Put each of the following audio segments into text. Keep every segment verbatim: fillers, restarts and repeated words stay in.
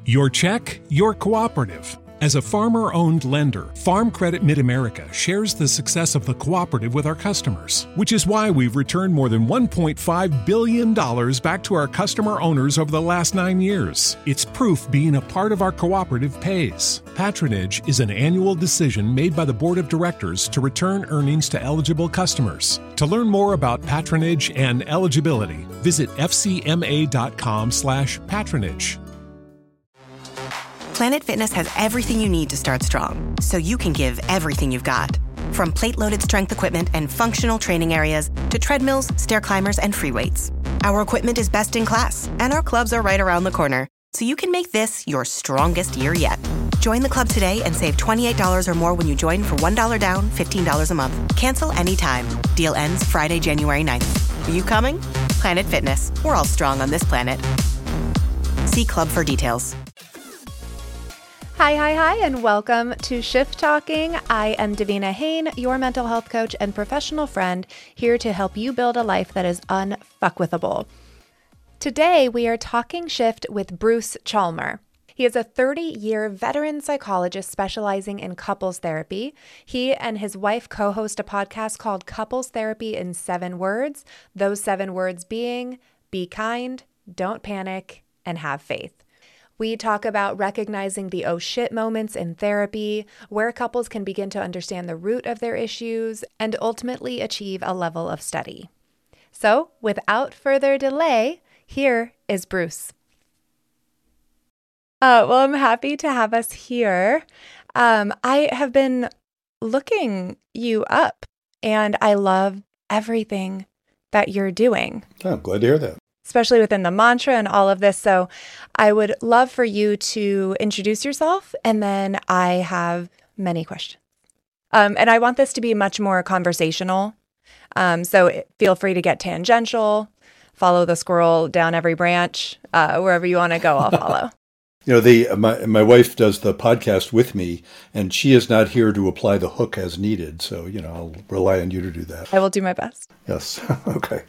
Your check, your cooperative. As a farmer-owned lender, Farm Credit Mid-America shares the success of the cooperative with our customers, which is why we've returned more than one point five billion dollars back to our customer owners over the last nine years. It's proof being a part of our cooperative pays. Patronage is an annual decision made by the Board of Directors to return earnings to eligible customers. To learn more about patronage and eligibility, visit f c m a dot com slash patronage. Planet Fitness has everything you need to start strong, so you can give everything you've got. From plate-loaded strength equipment and functional training areas to treadmills, stair climbers, and free weights. Our equipment is best in class, and our clubs are right around the corner, so you can make this your strongest year yet. Join the club today and save twenty-eight dollars or more when you join for one dollar down, fifteen dollars a month. Cancel anytime. Deal ends Friday, January ninth. Are you coming? Planet Fitness. We're all strong on this planet. See club for details. Hi, hi, hi, and welcome to Shift Talking. I am Davina Hain, your mental health coach and professional friend, here to help you build a life that is unfuckwithable. Today, we are talking shift with Bruce Chalmer. He is a thirty-year veteran psychologist specializing in couples therapy. He and his wife co-host a podcast called Couples Therapy in Seven Words, those seven words being, be kind, don't panic, and have faith. We talk about recognizing the oh shit moments in therapy, where couples can begin to understand the root of their issues, and ultimately achieve a level of study. So, without further delay, here is Bruce. Uh, well, I'm happy to have us here. Um, I have been looking you up, and I love everything that you're doing. Oh, I'm glad to hear that. Especially within the mantra and all of this. So I would love for you to introduce yourself, and then I have many questions. Um, and I want this to be much more conversational. Um, so feel free to get tangential, follow the squirrel down every branch, uh, wherever you want to go, I'll follow. You know, the my my wife does the podcast with me, and she is not here to apply the hook as needed. So, you know, I'll rely on you to do that. I will do my best. Yes. Okay.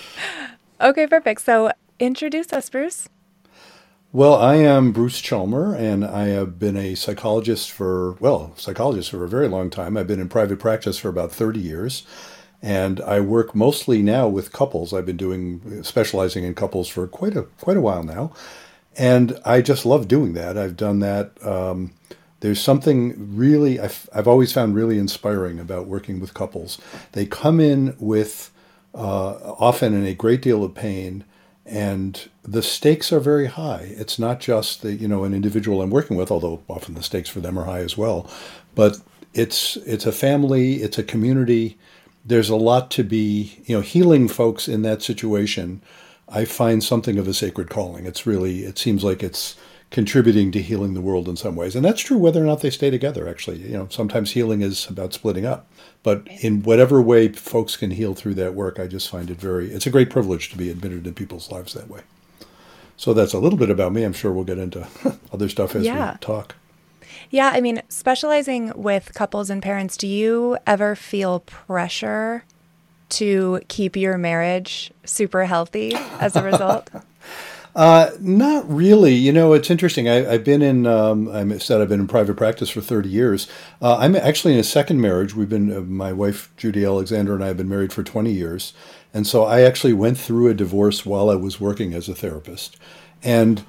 Okay, perfect. So introduce us, Bruce. Well, I am Bruce Chalmer, and I have been a psychologist for, well, psychologist for a very long time. I've been in private practice for about thirty years, and I work mostly now with couples. I've been doing, specializing in couples for quite a quite a while now, and I just love doing that. I've done that. Um, there's something really, I've, I've always found really inspiring about working with couples. They come in with Uh, often in a great deal of pain, and the stakes are very high. It's not just the, you know, an individual I'm working with, although often the stakes for them are high as well, but it's it's a family, it's a community. There's a lot to be, you know, healing folks in that situation. I find something of a sacred calling. It's really, it seems like it's contributing to healing the world in some ways. And that's true whether or not they stay together, actually. You know, sometimes healing is about splitting up. But in whatever way folks can heal through that work, I just find it very, it's a great privilege to be admitted in people's lives that way. So that's a little bit about me. I'm sure we'll get into other stuff as yeah. we talk. Yeah, I mean, specializing with couples and parents, do you ever feel pressure to keep your marriage super healthy as a result? Uh, not really. You know, it's interesting. I, I've been in, um, I said I've been in private practice for thirty years. Uh, I'm actually in a second marriage. We've been, uh, my wife, Judy Alexander, and I have been married for twenty years. And so I actually went through a divorce while I was working as a therapist. And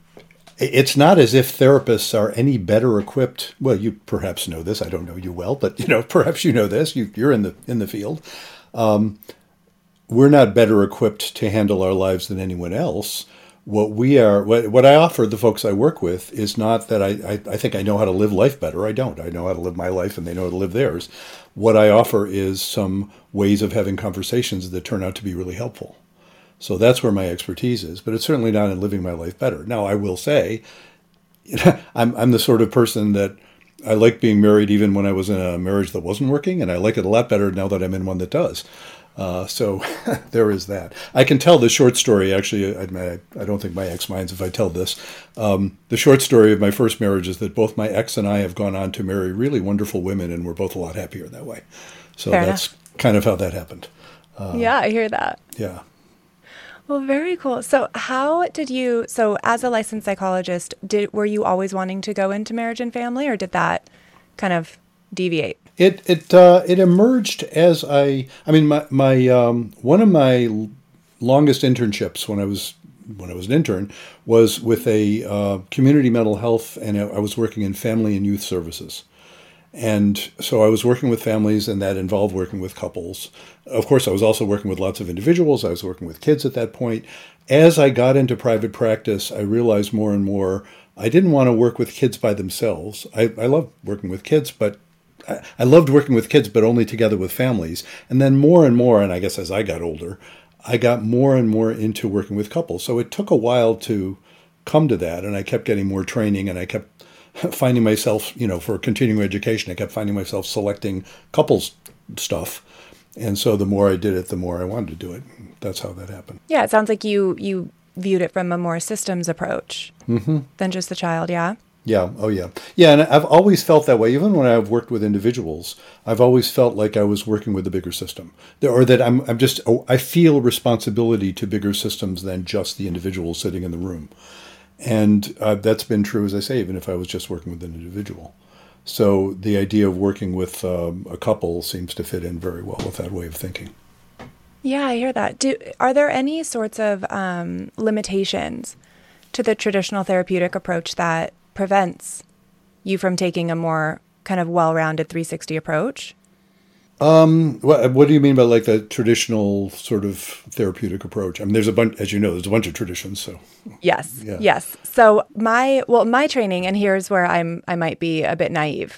it's not as if therapists are any better equipped. Well, you perhaps know this. I don't know you well, but, you know, perhaps you know this. You, you're in the, in the field. Um, we're not better equipped to handle our lives than anyone else. What we are, what, what I offer the folks I work with is not that I, I, I think I know how to live life better. I don't. I know how to live my life and they know how to live theirs. What I offer is some ways of having conversations that turn out to be really helpful. So that's where my expertise is, but it's certainly not in living my life better. Now, I will say, you know, I'm, I'm the sort of person that I like being married even when I was in a marriage that wasn't working, and I like it a lot better now that I'm in one that does. Uh, so there is that. I can tell the short story. Actually, I, I don't think my ex minds if I tell this. Um, the short story of my first marriage is that both my ex and I have gone on to marry really wonderful women, and we're both a lot happier that way. So Fair that's enough. Kind of how that happened. Uh, yeah, I hear that. Yeah. Well, very cool. So how did you, so as a licensed psychologist, did were you always wanting to go into marriage and family, or did that kind of deviate? It it uh, it emerged as I I mean my my um, one of my longest internships when I was when I was an intern was with a uh, community mental health, and I was working in family and youth services. And so I was working with families, and that involved working with couples. Of course, I was also working with lots of individuals. I was working with kids at that point. As I got into private practice, I realized more and more I didn't want to work with kids by themselves. I, I love working with kids, but I, I loved working with kids, but only together with families. And then more and more, and I guess as I got older, I got more and more into working with couples. So it took a while to come to that, and I kept getting more training, and I kept finding myself, you know, for continuing education, I kept finding myself selecting couples stuff. And so the more I did it, the more I wanted to do it. That's how that happened. Yeah, it sounds like you you viewed it from a more systems approach mm-hmm. than just the child, yeah? Yeah, oh yeah. Yeah, and I've always felt that way. Even when I've worked with individuals, I've always felt like I was working with a bigger system. Or that I'm, I'm just, oh, I feel responsibility to bigger systems than just the individual sitting in the room. And uh, that's been true, as I say, even if I was just working with an individual. So the idea of working with um, a couple seems to fit in very well with that way of thinking. Yeah, I hear that. Do, are there any sorts of um, limitations to the traditional therapeutic approach that prevents you from taking a more kind of well-rounded three sixty approach? Um, what, what do you mean by like the traditional sort of therapeutic approach? I mean, there's a bunch, as you know, there's a bunch of traditions. So yes, yeah. yes. So my well, my training, and here's where I'm I might be a bit naive.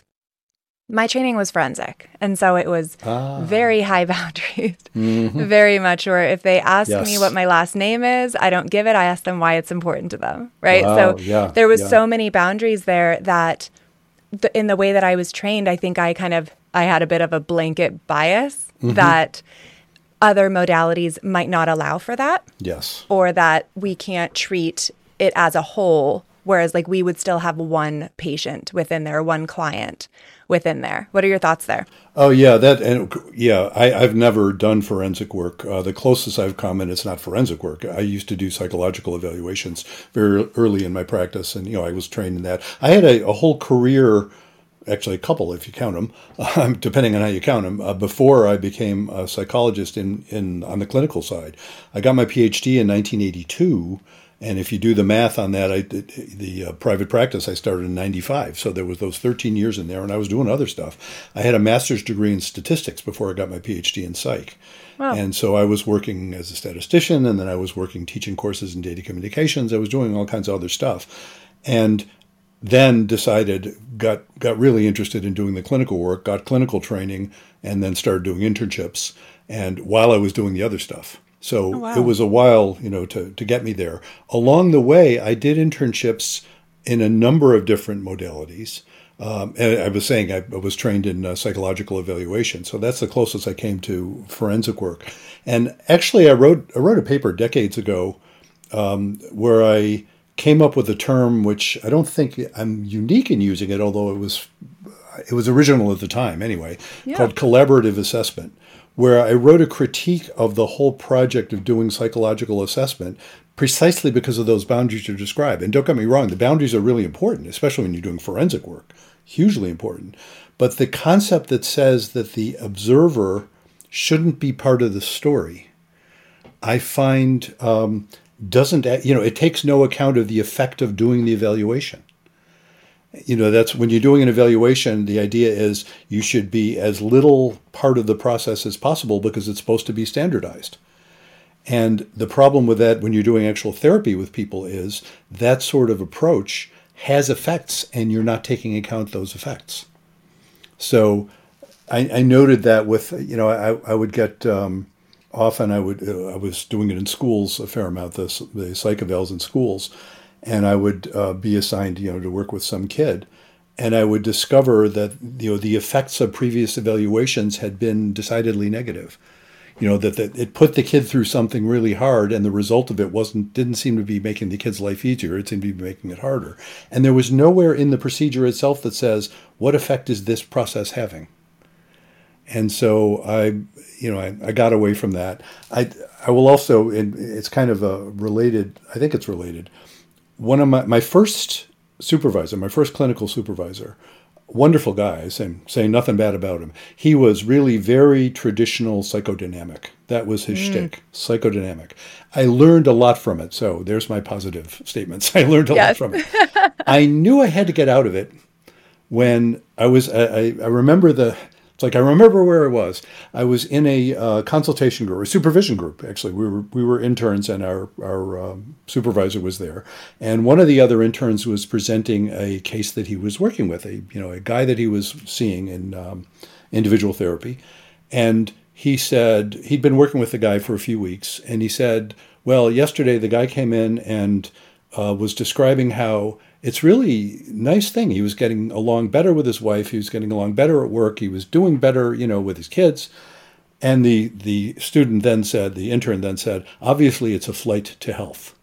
My training was forensic, and so it was ah. very high boundaries, mm-hmm. very much where if they ask yes. me what my last name is, I don't give it. I ask them why it's important to them, right? Wow. So yeah. there was yeah. so many boundaries there that th- in the way that I was trained, I think I kind of I had a bit of a blanket bias mm-hmm. that other modalities might not allow for that. Yes. Or that we can't treat it as a whole, whereas like we would still have one patient within there, one client within there. What are your thoughts there? Oh, yeah, that and yeah, I, I've never done forensic work. Uh, the closest I've come, and it's not forensic work. I used to do psychological evaluations very early in my practice, and you know I was trained in that. I had a, a whole career. Actually, a couple, if you count them, um, depending on how you count them, uh, before I became a psychologist in, in on the clinical side. I got my P H D in nineteen eighty-two, and if you do the math on that, I, the, the uh, private practice I started in ninety-five, so there was those thirteen years in there, and I was doing other stuff. I had a master's degree in statistics before I got my P H D in psych. Wow. And so I was working as a statistician, and then I was working teaching courses in data communications. I was doing all kinds of other stuff. And then decided, got got really interested in doing the clinical work, got clinical training, and then started doing internships. And while I was doing the other stuff. So oh, wow. It was a while, you know, to, to get me there. Along the way, I did internships in a number of different modalities. Um, and I was saying I, I was trained in uh, psychological evaluation. So that's the closest I came to forensic work. And actually, I wrote I wrote a paper decades ago um, where I came up with a term which I don't think I'm unique in using it, although it was it was original at the time anyway, yeah. called collaborative assessment, where I wrote a critique of the whole project of doing psychological assessment precisely because of those boundaries you describe. And don't get me wrong, the boundaries are really important, especially when you're doing forensic work, hugely important. But the concept that says that the observer shouldn't be part of the story, I find um, doesn't, you know, it takes no account of the effect of doing the evaluation. You know, that's when you're doing an evaluation, the idea is you should be as little part of the process as possible because it's supposed to be standardized. And the problem with that when you're doing actual therapy with people is that sort of approach has effects and you're not taking account those effects. So I, I noted that with, you know, I, I would get, um, often I would, uh, I was doing it in schools a fair amount, the, the psych evals in schools, and I would uh, be assigned, you know, to work with some kid. And I would discover that, you know, the effects of previous evaluations had been decidedly negative. You know, that, that it put the kid through something really hard, and the result of it wasn't didn't seem to be making the kid's life easier. It seemed to be making it harder. And there was nowhere in the procedure itself that says, what effect is this process having? And so I, you know, I, I got away from that. I, I will also, and it's kind of a related, I think it's related. One of my, my first supervisor, my first clinical supervisor, wonderful guy, saying, saying nothing bad about him. He was really very traditional psychodynamic. That was his mm. shtick, psychodynamic. I learned a lot from it. So there's my positive statements. I learned a yes. lot from it. I knew I had to get out of it when I was, I, I remember the, it's like I remember where I was. I was in a uh, consultation group, a supervision group. Actually, we were we were interns, and our our um, supervisor was there. And one of the other interns was presenting a case that he was working with, a you know a guy that he was seeing in um, individual therapy. And he said he'd been working with the guy for a few weeks, and he said, "Well, yesterday the guy came in and uh, was describing how." It's really a nice thing. He was getting along better with his wife. He was getting along better at work. He was doing better, you know, with his kids. And the the student then said, the intern then said, obviously it's a flight to health.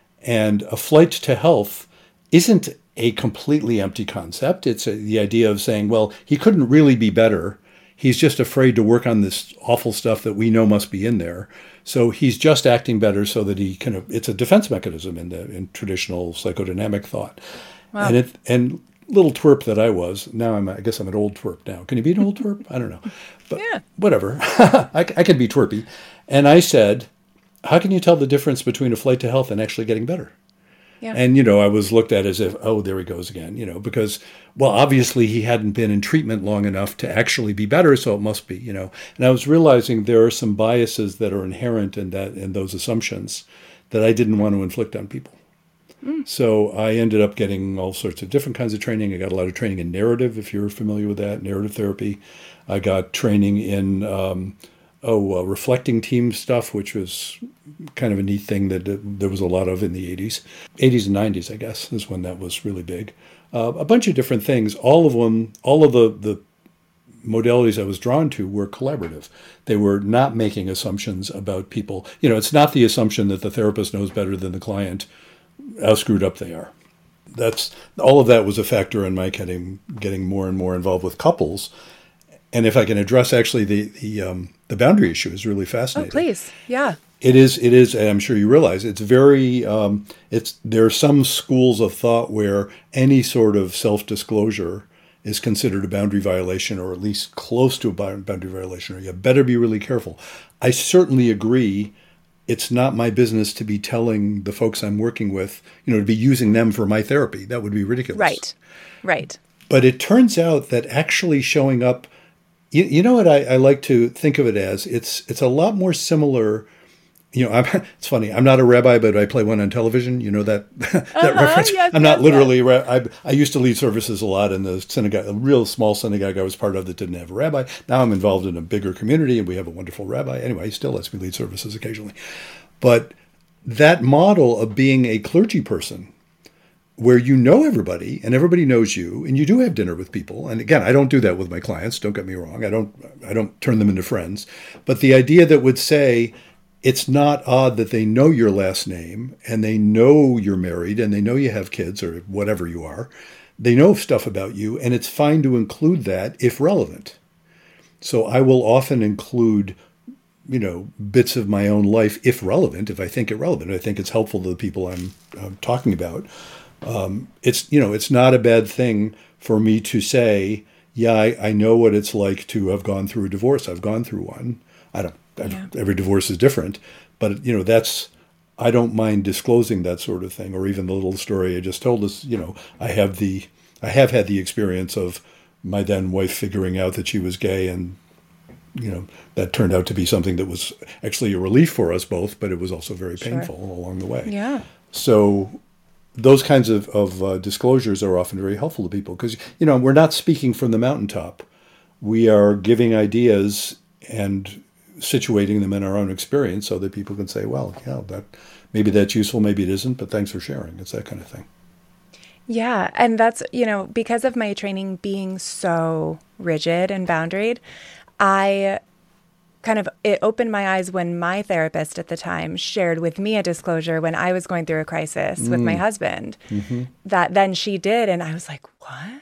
And a flight to health isn't a completely empty concept. It's a, the idea of saying, well, he couldn't really be better. He's just afraid to work on this awful stuff that we know must be in there. So he's just acting better so that he can, it's a defense mechanism in the in traditional psychodynamic thought. Wow. And it, and little twerp that I was, now I'm, I guess I'm an old twerp now. Can you be an old twerp? I don't know. But yeah. Whatever. I, I can be twerpy. And I said, how can you tell the difference between a flight to health and actually getting better? Yeah. And, you know, I was looked at as if, oh, there he goes again, you know, because, well, obviously he hadn't been in treatment long enough to actually be better, so it must be, you know. And I was realizing there are some biases that are inherent in that, in those assumptions that I didn't want to inflict on people. Mm. So I ended up getting all sorts of different kinds of training. I got a lot of training in narrative, if you're familiar with that, narrative therapy. I got training in um, oh, uh, reflecting team stuff, which was kind of a neat thing that uh, there was a lot of in the eighties. eighties and nineties, I guess, is when that was really big. Uh, a bunch of different things. All of them, all of the, the modalities I was drawn to were collaborative. They were not making assumptions about people. You know, it's not the assumption that the therapist knows better than the client how screwed up they are. That's all of that was a factor in my getting getting more and more involved with couples. And if I can address actually the the um, the boundary issue is really fascinating. Oh, please, yeah. It is. It is. And I'm sure you realize it's very. Um, it's there are some schools of thought where any sort of self-disclosure is considered a boundary violation, or at least close to a boundary violation, or you better be really careful. I certainly agree. It's not my business to be telling the folks I'm working with, you know, to be using them for my therapy. That would be ridiculous. Right. Right. But it turns out that actually showing up, you, you know what I, I like to think of it as? It's it's a lot more similar. You know, I'm, it's funny. I'm not a rabbi, but I play one on television. You know that that uh-huh, reference. Yes, I'm not yes, literally. Yes. I I used to lead services a lot in the synagogue, a real small synagogue I was part of that didn't have a rabbi. Now I'm involved in a bigger community, and we have a wonderful rabbi. Anyway, he still lets me lead services occasionally. But that model of being a clergy person, where you know everybody and everybody knows you, and you do have dinner with people. And again, I don't do that with my clients. Don't get me wrong. I don't. I don't turn them into friends. But the idea that would say, it's not odd that they know your last name and they know you're married and they know you have kids or whatever you are. They know stuff about you, and it's fine to include that if relevant. So I will often include, you know, bits of my own life if relevant, if I think it relevant. I think it's helpful to the people I'm uh, talking about. Um, it's, you know, it's not a bad thing for me to say, yeah, I, I know what it's like to have gone through a divorce. I've gone through one. I don't. Yeah. Every divorce is different, but you know, that's, I don't mind disclosing that sort of thing, or even the little story I just told us. You know, I have the, I have had the experience of my then wife figuring out that she was gay, and you know, that turned out to be something that was actually a relief for us both, but it was also very painful sure. along the way. Yeah. So those kinds of, of uh, disclosures are often very helpful to people because, you know, we're not speaking from the mountaintop. We are giving ideas and situating them in our own experience so that people can say, well, yeah, that maybe that's useful, maybe it isn't, but thanks for sharing. It's that kind of thing. Yeah. And that's, you know, because of my training being so rigid and boundaried, I kind of, it opened my eyes when my therapist at the time shared with me a disclosure when I was going through a crisis mm. with my husband mm-hmm. that then she did. And I was like, what?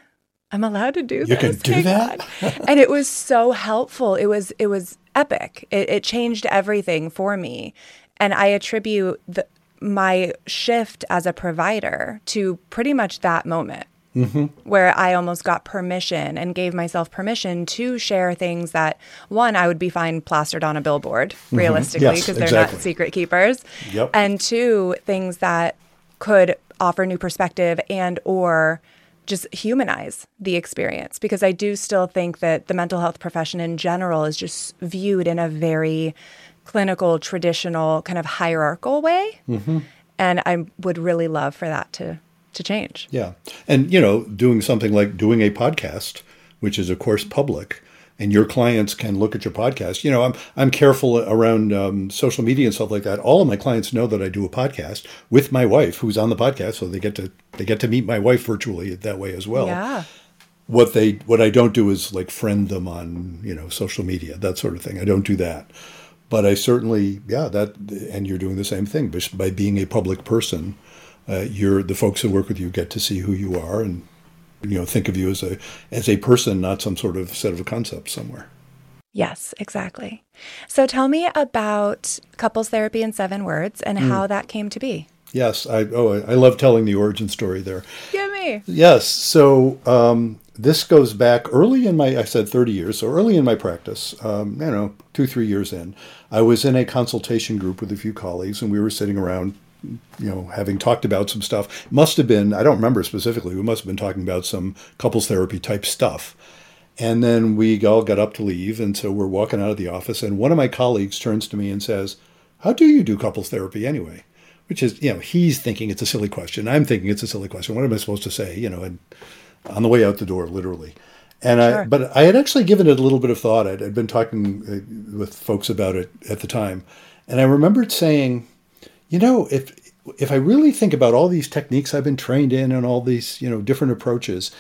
I'm allowed to do You this. can do Hang that? on. And it was so helpful. It was it was epic. It, it changed everything for me. And I attribute the, my shift as a provider to pretty much that moment. Mm-hmm. Where I almost got permission and gave myself permission to share things that, one, I would be fine plastered on a billboard, realistically, Yes, because they're exactly. not secret keepers. Yep. And two, things that could offer new perspective and or just humanize the experience. Because I do still think that the mental health profession in general is just viewed in a very clinical, traditional, kind of hierarchical way. Mm-hmm. And I would really love for that to to change. Yeah. And, you know, doing something like doing a podcast, which is, of course, public, and your clients can look at your podcast. You know, I'm I'm careful around um, social media and stuff like that. All of my clients know that I do a podcast with my wife, who's on the podcast, so they get to they get to meet my wife virtually that way as well. Yeah. What they what I don't do is like friend them on, you know, social media, that sort of thing. I don't do that. But I certainly, yeah, that, and you're doing the same thing by being a public person. Uh, you're the folks who work with you get to see who you are and, you know, think of you as a as a person, not some sort of set of concepts somewhere. Yes, exactly. So tell me about couples therapy in seven words and mm. how that came to be. Yes, I oh I love telling the origin story there. Give me. Yes, so um, this goes back early in my I said thirty years, so early in my practice, um, you know, two three years in, I was in a consultation group with a few colleagues, and we were sitting around, you know, having talked about some stuff. Must have been, I don't remember specifically, we must have been talking about some couples therapy type stuff. And then we all got up to leave. And so we're walking out of the office. And one of my colleagues turns to me and says, "How do you do couples therapy anyway?" Which is, you know, he's thinking it's a silly question. I'm thinking it's a silly question. What am I supposed to say? You know, and on the way out the door, literally. And Sure. I, but I had actually given it a little bit of thought. I'd, I'd been talking uh, with folks about it at the time. And I remembered saying, you know, if if I really think about all these techniques I've been trained in and all these, you know, different approaches,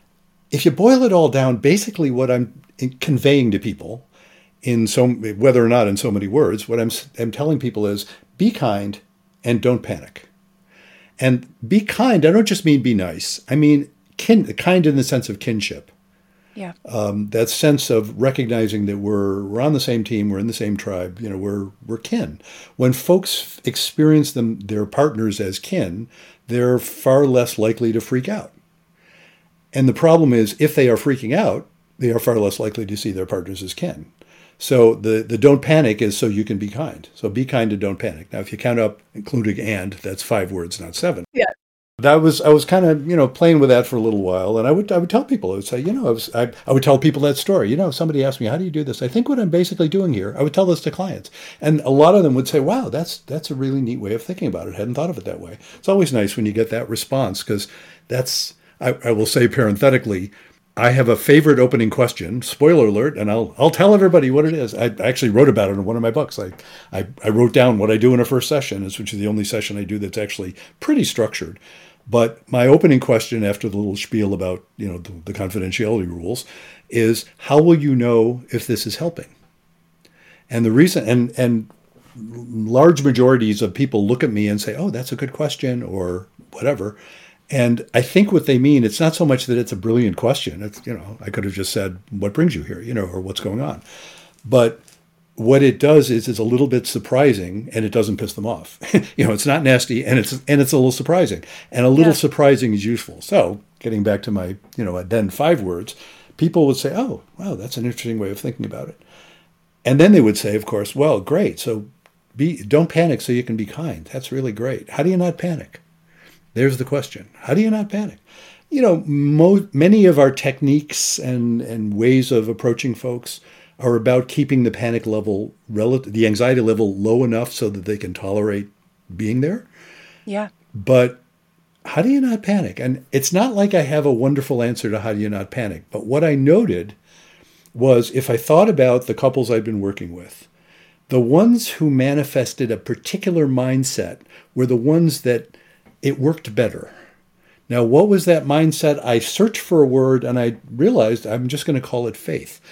if you boil it all down, basically what I'm conveying to people in so, whether or not in so many words, what I'm, I'm telling people is be kind and don't panic. And be kind, I don't just mean be nice. I mean kin, kind in the sense of kinship. Yeah. Um, that sense of recognizing that we're we're on the same team, we're in the same tribe, you know, we're we're kin. When folks experience them their partners as kin, they're far less likely to freak out. And the problem is, if they are freaking out, they are far less likely to see their partners as kin. So the, the don't panic is so you can be kind. So be kind and don't panic. Now, if you count up, including and, that's five words, not seven. Yeah. I was I was kind of, you know, playing with that for a little while, and I would I would tell people, I would say, you know, I was I, I would tell people that story. You know, somebody asked me, how do you do this? I think what I'm basically doing here, I would tell this to clients, and a lot of them would say, wow, that's that's a really neat way of thinking about it. I hadn't thought of it that way. It's always nice when you get that response, because that's I, I will say parenthetically, I have a favorite opening question, spoiler alert, and I'll I'll tell everybody what it is. I actually wrote about it in one of my books. I, I, I wrote down what I do in a first session, which is the only session I do that's actually pretty structured. But my opening question after the little spiel about, you know, the, the confidentiality rules is, how will you know if this is helping? And the reason, and and large majorities of people look at me and say, oh, that's a good question, or whatever. And I think what they mean, it's not so much that it's a brilliant question. It's, you know, I could have just said, what brings you here, you know, or what's going on. But what it does is it's a little bit surprising, and it doesn't piss them off. You know, it's not nasty, and it's and it's a little surprising. And a little yeah. surprising is useful. So getting back to my, you know, then five words, people would say, oh, wow, that's an interesting way of thinking about it. And then they would say, of course, well, great. So be don't panic so you can be kind. That's really great. How do you not panic? There's the question. How do you not panic? You know, mo- many of our techniques and, and ways of approaching folks are about keeping the panic level, relative, the anxiety level low enough so that they can tolerate being there. Yeah. But how do you not panic? And it's not like I have a wonderful answer to how do you not panic. But what I noted was, if I thought about the couples I've been working with, the ones who manifested a particular mindset were the ones that it worked better. Now, what was that mindset? I searched for a word, and I realized I'm just going to call it faith.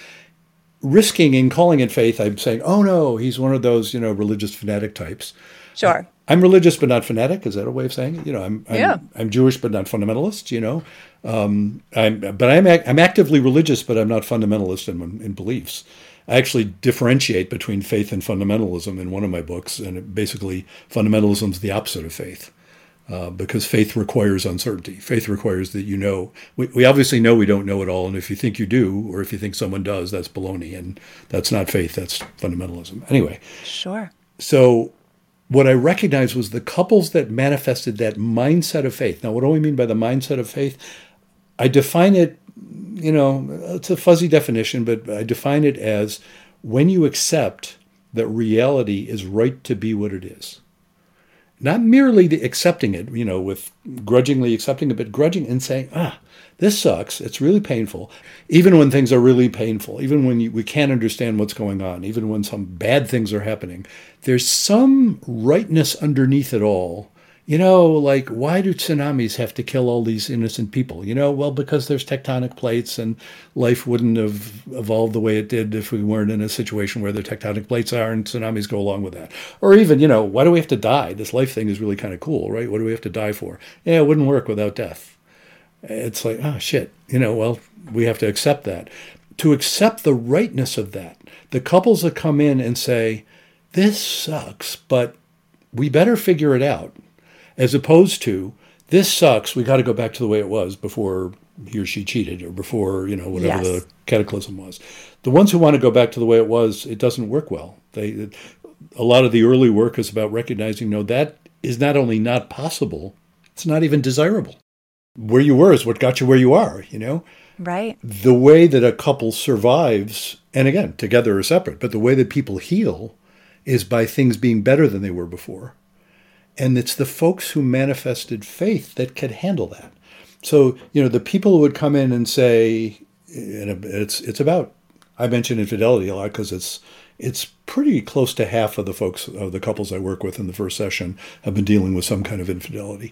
Risking in calling it faith, I'm saying, oh no, he's one of those, you know, religious fanatic types. Sure. I'm religious but not fanatic. Is that a way of saying it? You know, I'm I'm, Yeah. I'm Jewish but not fundamentalist. You know, um, I'm but I'm ac- I'm actively religious, but I'm not fundamentalist in in beliefs. I actually differentiate between faith and fundamentalism in one of my books, and it basically fundamentalism is the opposite of faith. Uh, because faith requires uncertainty. Faith requires that you know. We, we obviously know we don't know it all, and if you think you do, or if you think someone does, that's baloney, and that's not faith. That's fundamentalism. Anyway, Sure. so what I recognized was the couples that manifested that mindset of faith. Now, what do I mean by the mindset of faith? I define it, you know, it's a fuzzy definition, but I define it as when you accept that reality is right to be what it is. Not merely the accepting it, you know, with grudgingly accepting it, but grudging and saying, ah, this sucks. It's really painful. Even when things are really painful, even when you, we can't understand what's going on, even when some bad things are happening, there's some rightness underneath it all. You know, like, why do tsunamis have to kill all these innocent people? You know, well, because there's tectonic plates and life wouldn't have evolved the way it did if we weren't in a situation where the tectonic plates are and tsunamis go along with that. Or even, you know, why do we have to die? This life thing is really kind of cool, right? What do we have to die for? Yeah, it wouldn't work without death. It's like, oh, shit. You know, well, we have to accept that. To accept the rightness of that. The couples that come in and say, this sucks, but we better figure it out. As opposed to, this sucks, we got to go back to the way it was before he or she cheated or before, you know, whatever Yes. the cataclysm was. The ones who want to go back to the way it was, it doesn't work well. They, a lot of the early work is about recognizing, no, that is not only not possible, it's not even desirable. Where you were is what got you where you are, you know? Right. The way that a couple survives, and again, together or separate, but the way that people heal is by things being better than they were before. And it's the folks who manifested faith that could handle that. So, you know, the people who would come in and say, and it's it's about, I mention infidelity a lot because it's it's pretty close to half of the folks, of the couples I work with in the first session have been dealing with some kind of infidelity.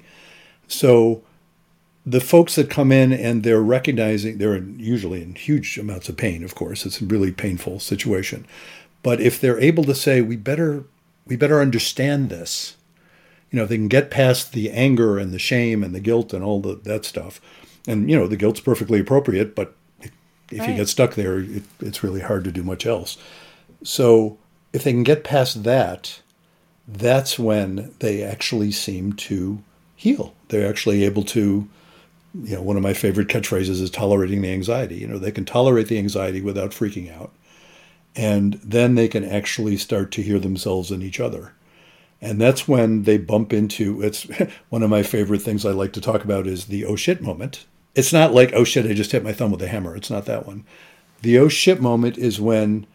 So the folks that come in and they're recognizing, they're in, usually in huge amounts of pain, of course. It's a really painful situation. But if they're able to say, we better we better understand this, you know, they can get past the anger and the shame and the guilt and all the, that stuff. And, you know, the guilt's perfectly appropriate, but if Right. you get stuck there, it, it's really hard to do much else. So if they can get past that, that's when they actually seem to heal. They're actually able to, you know, one of my favorite catchphrases is tolerating the anxiety. You know, they can tolerate the anxiety without freaking out. And then they can actually start to hear themselves and each other. And that's when they bump into, it's one of my favorite things I like to talk about is the oh shit moment. It's not like, oh shit, I just hit my thumb with a hammer. It's not that one. The oh shit moment is when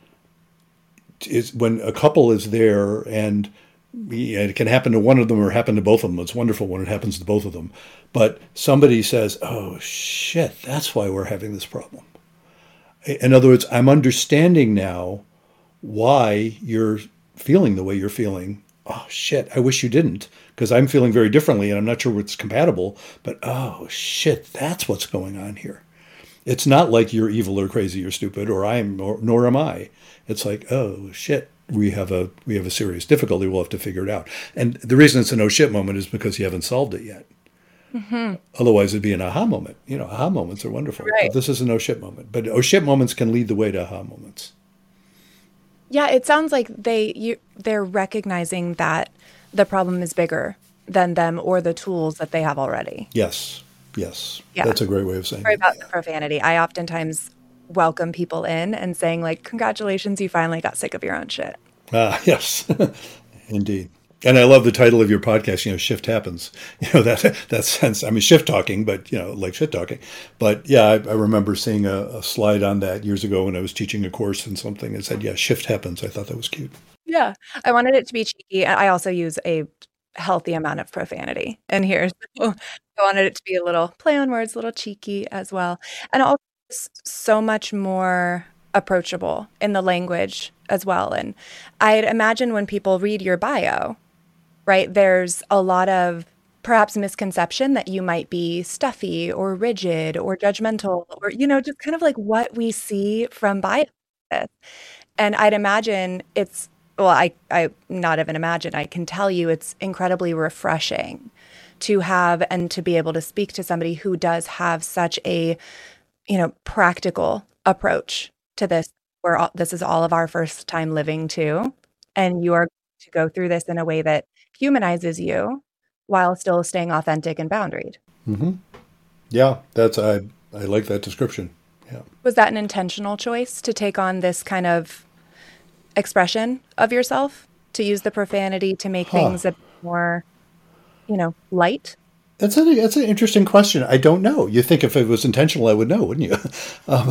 is when a couple is there and yeah, it can happen to one of them or happen to both of them. It's wonderful when it happens to both of them. But somebody says, oh shit, that's why we're having this problem. In other words, I'm understanding now why you're feeling the way you're feeling. Oh, shit, I wish you didn't, because I'm feeling very differently and I'm not sure what's compatible. But, oh, shit, that's what's going on here. It's not like you're evil or crazy or stupid or I'm, or, nor am I. It's like, oh, shit, we have a we have a serious difficulty. We'll have to figure it out. And the reason it's an oh, shit moment is because you haven't solved it yet. Mm-hmm. Otherwise, it'd be an aha moment. You know, aha moments are wonderful. Right. But this is an oh, shit moment. But oh, shit moments can lead the way to aha moments. Yeah, it sounds like they you, they're recognizing that the problem is bigger than them or the tools that they have already. Yes, yes. Yeah. That's a great way of saying Sorry it. about the profanity. I oftentimes welcome people in and saying like, congratulations, you finally got sick of your own shit. Ah, yes, indeed. And I love the title of your podcast, you know, Shift Happens. You know, that that sense, I mean, shift talking, but, you know, like shit talking. But yeah, I, I remember seeing a, a slide on that years ago when I was teaching a course and something. It said, yeah, shift happens. I thought that was cute. Yeah. I wanted it to be cheeky. I also use a healthy amount of profanity in here. So I wanted it to be a little play on words, a little cheeky as well. And also s- so much more approachable in the language as well. And I'd imagine when people read your bio, right, there's a lot of perhaps misconception that you might be stuffy or rigid or judgmental or, you know, just kind of like what we see from bio. And I'd imagine it's well, I, I not even imagine, I can tell you it's incredibly refreshing to have and to be able to speak to somebody who does have such a, you know, practical approach to this, where all, this is all of our first time living too. And you are to go through this in a way that humanizes you while still staying authentic and boundaried. Mm-hmm. Yeah, that's, I, I like that description. Yeah. Was that an intentional choice to take on this kind of expression of yourself, to use the profanity to make huh. things a bit more, you know, light? That's a, that's an interesting question. I don't know. You think if it was intentional, I would know, wouldn't you? Um,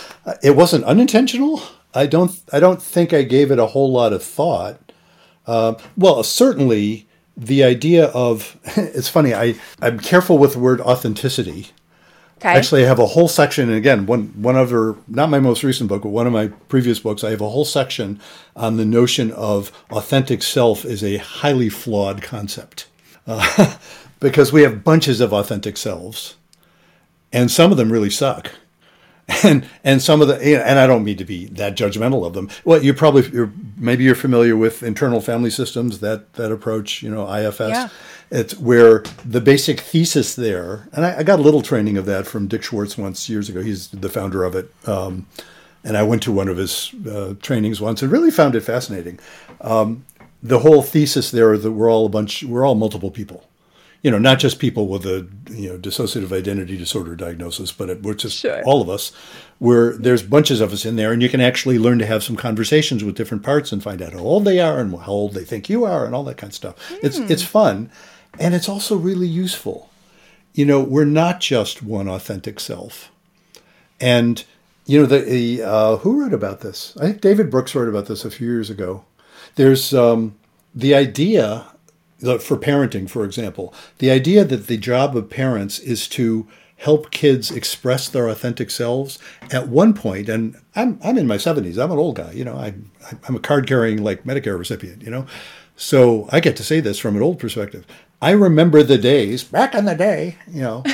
it wasn't unintentional. I don't. I don't think I gave it a whole lot of thought. Um, well, certainly the idea of it's funny. I I'm careful with the word authenticity. Okay. Actually, I have a whole section, and again, one one other, not my most recent book, but one of my previous books, I have a whole section on the notion of authentic self is a highly flawed concept. Uh, because we have bunches of authentic selves, and some of them really suck. And and some of the, and I don't mean to be that judgmental of them. Well, you probably, you're, maybe you're familiar with internal family systems, that that approach, you know, I F S. Yeah. It's where the basic thesis there, and I, I got a little training of that from Dick Schwartz once years ago. He's the founder of it. Um, and I went to one of his uh, trainings once and really found it fascinating. Um, the whole thesis there is that we're all a bunch, we're all multiple people. You know, not just people with a, you know, dissociative identity disorder diagnosis, but it, we're just sure. all of us, where there's bunches of us in there, and you can actually learn to have some conversations with different parts and find out how old they are and how old they think you are and all that kind of stuff. Mm. It's it's fun, and it's also really useful. You know, we're not just one authentic self. And, you know, the, the uh, who wrote about this? I think David Brooks wrote about this a few years ago. There's um, the idea... For parenting, for example, the idea that the job of parents is to help kids express their authentic selves at one point, and I'm I'm in my seventies, I'm an old guy, you know, I'm, I'm a card-carrying, like, Medicare recipient, you know, so I get to say this from an old perspective. I remember the days, back in the day, you know,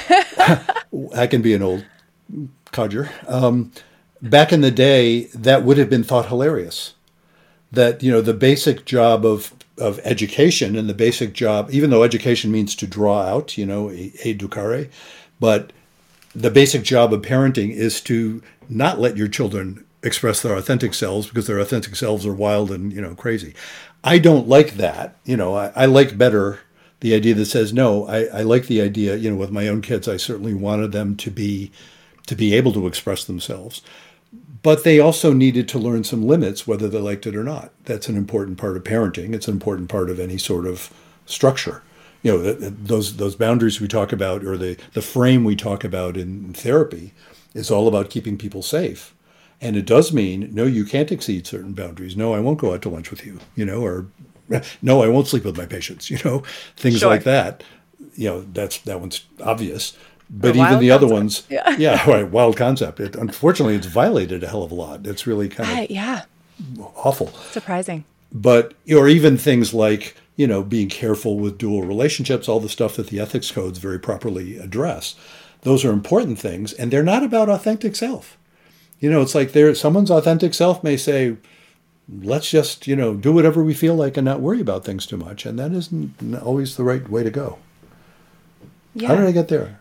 I can be an old codger, um, back in the day, that would have been thought hilarious. That, you know, the basic job of of education and the basic job, even though education means to draw out, you know, educare, but the basic job of parenting is to not let your children express their authentic selves because their authentic selves are wild and, you know, crazy. I don't like that. You know, I, I like better the idea that says, no, I, I like the idea, you know, with my own kids, I certainly wanted them to be, to be able to express themselves. But they also needed to learn some limits, whether they liked it or not. That's an important part of parenting. It's an important part of any sort of structure. You know, those those boundaries we talk about, or the, the frame we talk about in therapy, is all about keeping people safe. And it does mean, no, you can't exceed certain boundaries. No, I won't go out to lunch with you, you know, or no, I won't sleep with my patients, you know, things sure. like that. You know, that's that one's obvious. But even the concept. Other ones, yeah, yeah right, wild concept. It, unfortunately, it's violated a hell of a lot. It's really kind of uh, yeah. awful. Surprising. But, or even things like, you know, being careful with dual relationships, all the stuff that the ethics codes very properly address. Those are important things, and they're not about authentic self. You know, it's like there, someone's authentic self may say, let's just, you know, do whatever we feel like and not worry about things too much. And that isn't always the right way to go. Yeah. How did I get there?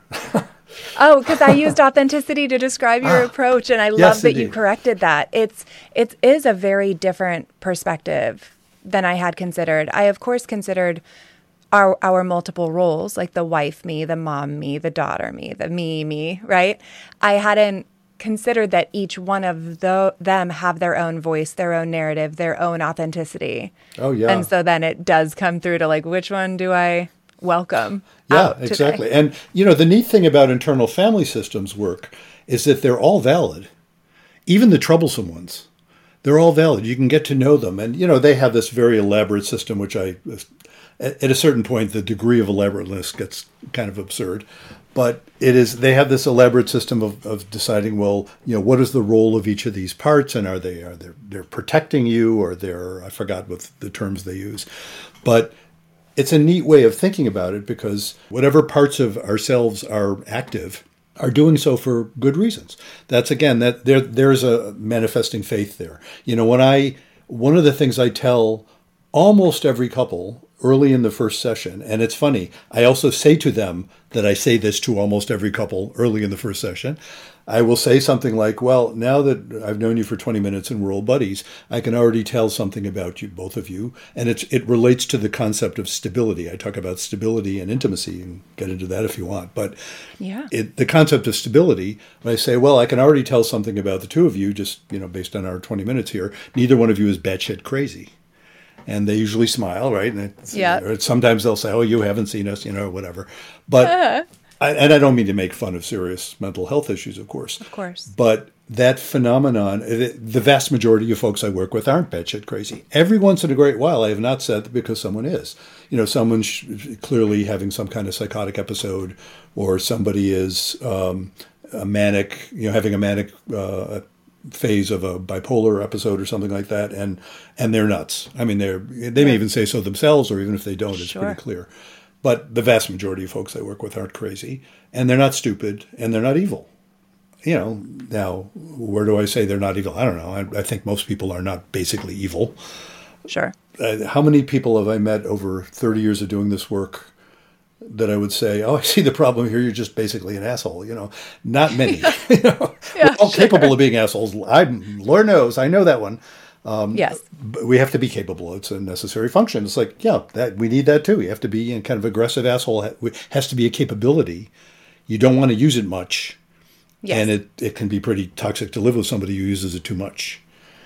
Oh, because I used authenticity to describe your ah, approach, and I love yes, that indeed. You corrected that. It's it is a very different perspective than I had considered. I, of course, considered our our multiple roles, like the wife me, the mom me, the daughter me, the me me, right? I hadn't considered that each one of the, them have their own voice, their own narrative, their own authenticity. Oh, yeah. And so then it does come through to, like, which one do I welcome? Yeah, exactly. And, you know, the neat thing about internal family systems work is that they're all valid, even the troublesome ones. They're all valid. You can get to know them. And, you know, they have this very elaborate system, which I, at a certain point, the degree of elaborateness gets kind of absurd. But it is, they have this elaborate system of, of deciding, well, you know, what is the role of each of these parts? And are they, are they, they're protecting you, or they're, I forgot what the terms they use. But it's a neat way of thinking about it, because whatever parts of ourselves are active are doing so for good reasons. That's, again, that there there's a manifesting faith there. You know, when I one of the things I tell almost every couple early in the first session, and it's funny, I also say to them that I say this to almost every couple early in the first session. I will say something like, well, now that I've known you for twenty minutes and we're old buddies, I can already tell something about you, both of you. And it's, it relates to the concept of stability. I talk about stability and intimacy and get into that if you want. But yeah, it, the concept of stability, when I say, well, I can already tell something about the two of you, just, you know, based on our twenty minutes here, neither one of you is batshit crazy. And they usually smile, right? And it's, yeah. Or sometimes they'll say, oh, you haven't seen us, you know, whatever. But... Uh. I, and I don't mean to make fun of serious mental health issues, of course. Of course. But that phenomenon, the vast majority of folks I work with aren't batshit crazy. Every once in a great while, I have not said that because someone is. You know, someone's clearly having some kind of psychotic episode, or somebody is um, a manic, you know, having a manic uh, phase of a bipolar episode or something like that, and and they're nuts. I mean, they're they may even say so themselves, or even if they don't, it's sure. pretty clear. But the vast majority of folks I work with aren't crazy, and they're not stupid, and they're not evil. You know, now, where do I say they're not evil? I don't know. I, I think most people are not basically evil. Sure. Uh, how many people have I met over thirty years of doing this work that I would say, oh, I see the problem here, you're just basically an asshole? You know, not many. you know, yeah, we're all sure. capable of being assholes. I'm, Lord knows, I know that one. Um, yes. But we have to be capable. It's a necessary function. It's like, yeah, that we need that too. You have to be a kind of aggressive asshole. It has to be a capability. You don't want to use it much. Yes. And it, it can be pretty toxic to live with somebody who uses it too much.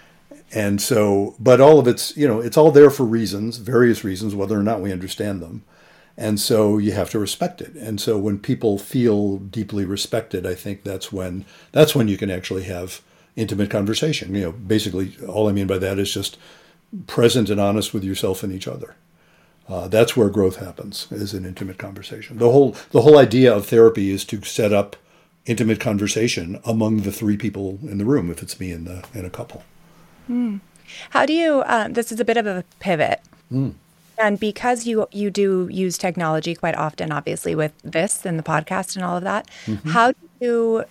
And so, but all of it's, you know, it's all there for reasons, various reasons, whether or not we understand them. And so you have to respect it. And so when people feel deeply respected, I think that's when, that's when you can actually have intimate conversation. You know, basically all I mean by that is just present and honest with yourself and each other. Uh, that's where growth happens, is an intimate conversation. The whole the whole idea of therapy is to set up intimate conversation among the three people in the room, if it's me and, the, and a couple. Mm. How do you, um, this is a bit of a pivot. Mm. And because you you do use technology quite often, obviously, with this and the podcast and all of that, mm-hmm. how do you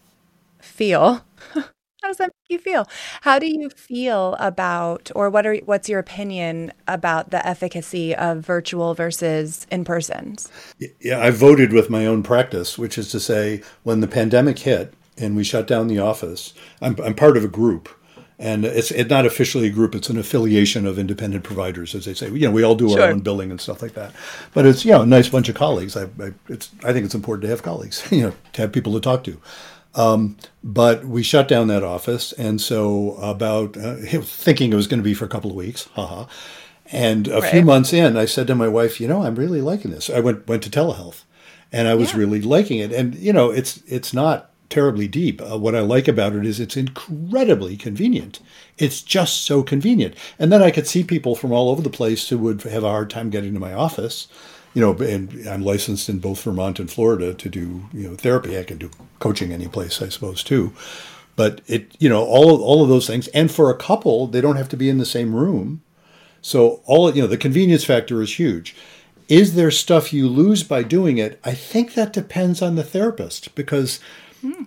feel... How does that make you feel? How do you feel about, or what are what's your opinion about the efficacy of virtual versus in-persons? Yeah, I voted with my own practice, which is to say, when the pandemic hit and we shut down the office, I'm, I'm part of a group. And it's it's not officially a group, it's an affiliation of independent providers, as they say. You know, we all do our sure. own billing and stuff like that. But it's, you know, a nice bunch of colleagues. I, I, it's, I think it's important to have colleagues, you know, to have people to talk to. Um, but we shut down that office, and so about uh, thinking it was going to be for a couple of weeks, haha. And a right. few months in, I said to my wife, you know, I'm really liking this. I went went to telehealth, and I was yeah. really liking it. And you know, it's it's not terribly deep. Uh, what I like about it is it's incredibly convenient. It's just so convenient. And then I could see people from all over the place who would have a hard time getting to my office. You know, and I'm licensed in both Vermont and Florida to do, you know, therapy. I can do coaching any place, I suppose, too. But it, you know, all of, all of those things. And for a couple, they don't have to be in the same room. So all, you know, the convenience factor is huge. Is there stuff you lose by doing it? I think that depends on the therapist, because hmm.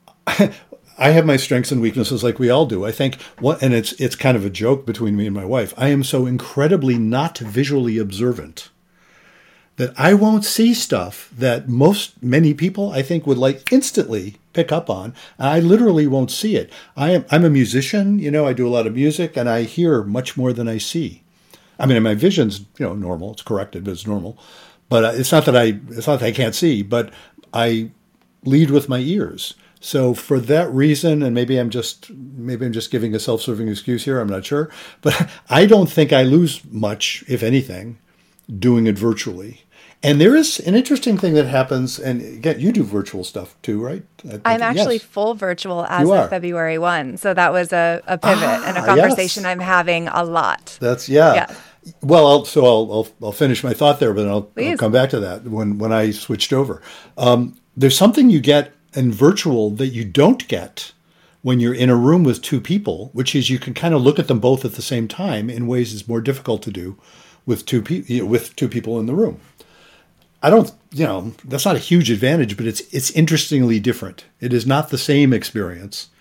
I have my strengths and weaknesses like we all do. I think what, and it's it's kind of a joke between me and my wife. I am so incredibly not visually observant that I won't see stuff that most, many people, I think, would like instantly pick up on. I literally won't see it. I am, I'm a musician, you know, I do a lot of music, and I hear much more than I see. I mean, my vision's, you know, normal. It's corrected, but it's normal. But it's not that I, it's not that I can't see, but I lead with my ears. So for that reason, and maybe I'm just, maybe I'm just giving a self-serving excuse here, I'm not sure, but I don't think I lose much, if anything, doing it virtually. And there is an interesting thing that happens, and again, you do virtual stuff too, right? I, I'm actually yes. full virtual as of February first, so that was a, a pivot ah, and a conversation yes. I'm having a lot. That's, yeah. yeah. Well, I'll, so I'll, I'll I'll finish my thought there, but then I'll, I'll come back to that when, when I switched over. Um, there's something you get in virtual that you don't get when you're in a room with two people, which is you can kind of look at them both at the same time in ways it's more difficult to do with two pe- you know, with two people in the room. I don't, you know, that's not a huge advantage, but it's it's interestingly different. It is not the same experience,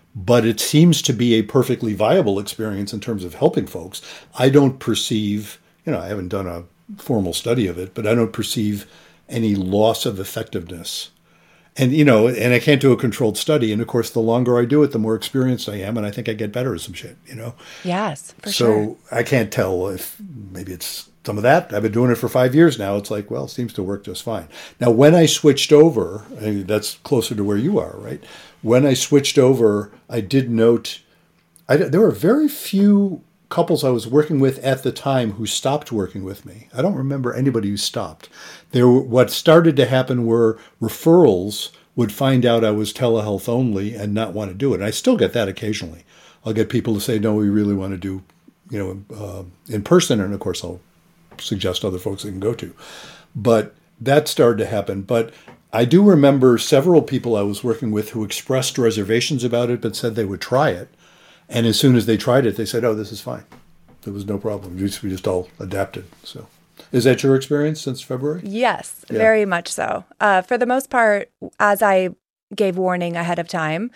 but it seems to be a perfectly viable experience in terms of helping folks. I don't perceive, you know, I haven't done a formal study of it, but I don't perceive any loss of effectiveness. And, you know, and I can't do a controlled study. And of course, the longer I do it, the more experienced I am. And I think I get better at some shit, you know? Yes, for so sure. So I can't tell if maybe it's some of that. I've been doing it for five years now. It's like, well, it seems to work just fine. Now, when I switched over, and that's closer to where you are, right? When I switched over, I did note, I, there were very few couples I was working with at the time who stopped working with me. I don't remember anybody who stopped. There, were, what started to happen were referrals would find out I was telehealth only and not want to do it. And I still get that occasionally. I'll get people to say, no, we really want to do, you know, uh, in person. And of course, I'll suggest other folks they can go to. But that started to happen. But I do remember several people I was working with who expressed reservations about it, but said they would try it. And as soon as they tried it, they said, oh, this is fine. There was no problem. We just, we just all adapted. So is that your experience since February? Yes, Yeah. very much so. Uh, for the most part, as I gave warning ahead of time,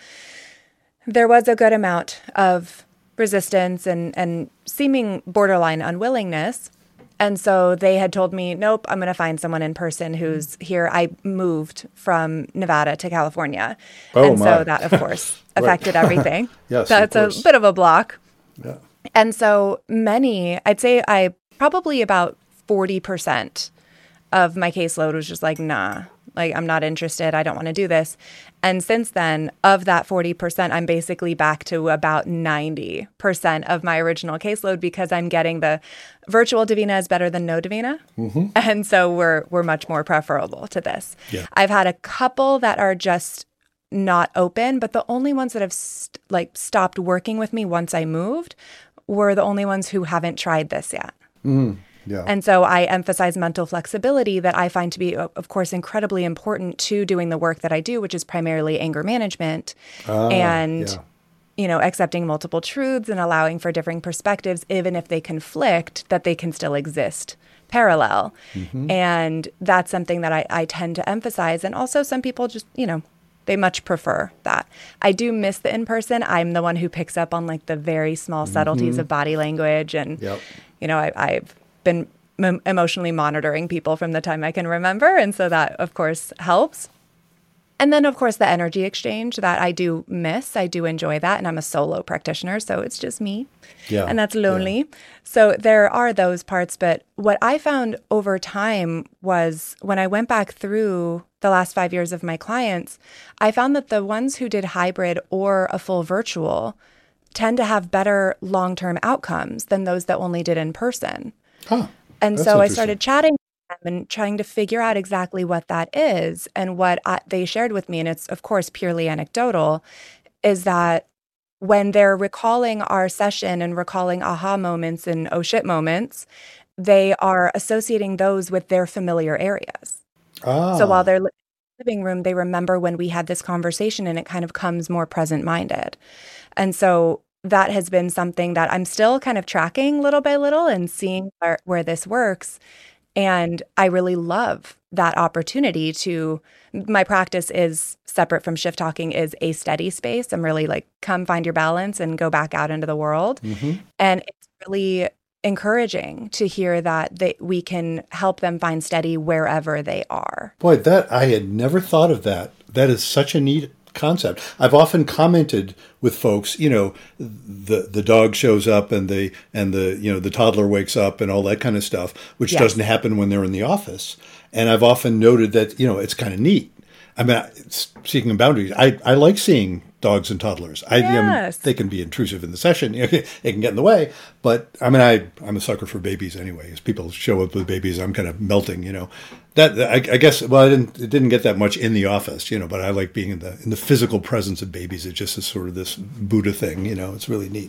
there was a good amount of resistance and, and seeming borderline unwillingness. And so they had told me, nope, I'm going to find someone in person who's here. I moved from Nevada to California. Oh, and my. so that, of course, affected everything. Yes, That's of a course. bit of a block. Yeah. And so many, I'd say I probably about forty percent of my caseload was just like, nah, like I'm not interested. I don't want to do this. And since then, of that forty percent, I'm basically back to about ninety percent of my original caseload because I'm getting the virtual Davina is better than no Davina. Mm-hmm. And so we're we're much more preferable to this. Yeah. I've had a couple that are just not open, but the only ones that have st- like stopped working with me once I moved were the only ones who haven't tried this yet. Mm, yeah. And so I emphasize mental flexibility that I find to be, of course, incredibly important to doing the work that I do, which is primarily anger management Ah, and, yeah. you know, accepting multiple truths and allowing for differing perspectives, even if they conflict, that they can still exist parallel. Mm-hmm. And that's something that I, I tend to emphasize. And also some people just, you know, they much prefer that. I do miss the in-person. I'm the one who picks up on like the very small subtleties Mm-hmm. of body language. And, Yep. you know, I, I've been m- emotionally monitoring people from the time I can remember. And so that, of course, helps. And then, of course, the energy exchange that I do miss. I do enjoy that. And I'm a solo practitioner, so it's just me. Yeah. And that's lonely. So there are those parts. But what I found over time was when I went back through the last five years of my clients, I found that the ones who did hybrid or a full virtual tend to have better long-term outcomes than those that only did in person. Huh. And That's so I interesting. started chatting with them and trying to figure out exactly what that is. And what I, they shared with me, and it's of course purely anecdotal, is that when they're recalling our session and recalling aha moments and oh shit moments, they are associating those with their familiar areas. Ah. So while they're li- in the living room, they remember when we had this conversation and it kind of comes more present-minded. And so that has been something that I'm still kind of tracking little by little and seeing where, where this works. And I really love that opportunity to, my practice is separate from Shift Talking, is a steady space. I'm really like, come find your balance and go back out into the world. Mm-hmm. And it's really encouraging to hear that they, we can help them find steady wherever they are. Boy, that I had never thought of that. That is such a neat concept. I've often commented with folks, you know, the the dog shows up and the and the you know the toddler wakes up and all that kind of stuff, which Yes. doesn't happen when they're in the office. And I've often noted that, you know, it's kind of neat. I mean, it's seeking of boundaries. I, I like seeing dogs and toddlers. I, Yes. I mean, they can be intrusive in the session. You know, they can get in the way. But I mean, I, I'm a sucker for babies anyway. As people show up with babies, I'm kind of melting, you know. That I, I guess, well, I didn't, it didn't get that much in the office, you know, but I like being in the in the physical presence of babies. It just is sort of this Buddha thing, you know. It's really neat.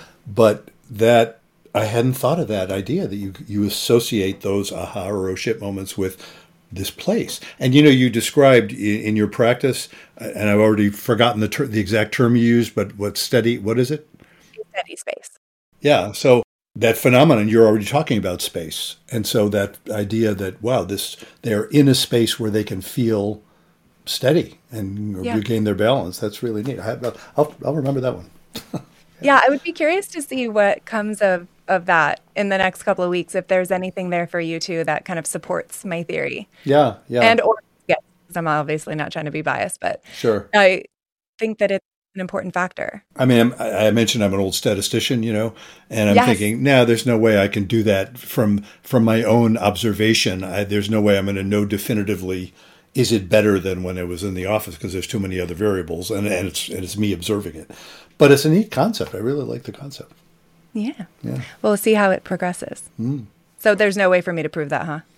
But that, I hadn't thought of that idea that you you associate those aha or oh shit moments with this place. And, you know, you described in, in your practice, and I've already forgotten the ter- the exact term you used, but what steady, what is it? Steady space. Yeah. So that phenomenon, you're already talking about space. And so that idea that, wow, this, they're in a space where they can feel steady and Yeah. regain their balance. That's really neat. I, I'll, I'll remember that one. Yeah, I would be curious to see what comes of, of that in the next couple of weeks, if there's anything there for you too that kind of supports my theory. Yeah, yeah. And or yeah, because I'm obviously not trying to be biased, but Sure. I think that it's an important factor. I mean, I, I mentioned I'm an old statistician, you know, and I'm Yes. thinking, no, there's no way I can do that from from my own observation. I, there's no way I'm going to know definitively, is it better than when I was in the office, because there's too many other variables, and, and it's and it's me observing it. But it's a neat concept. I really like the concept. Yeah. Yeah. We'll see how it progresses. Mm. So there's no way for me to prove that, huh?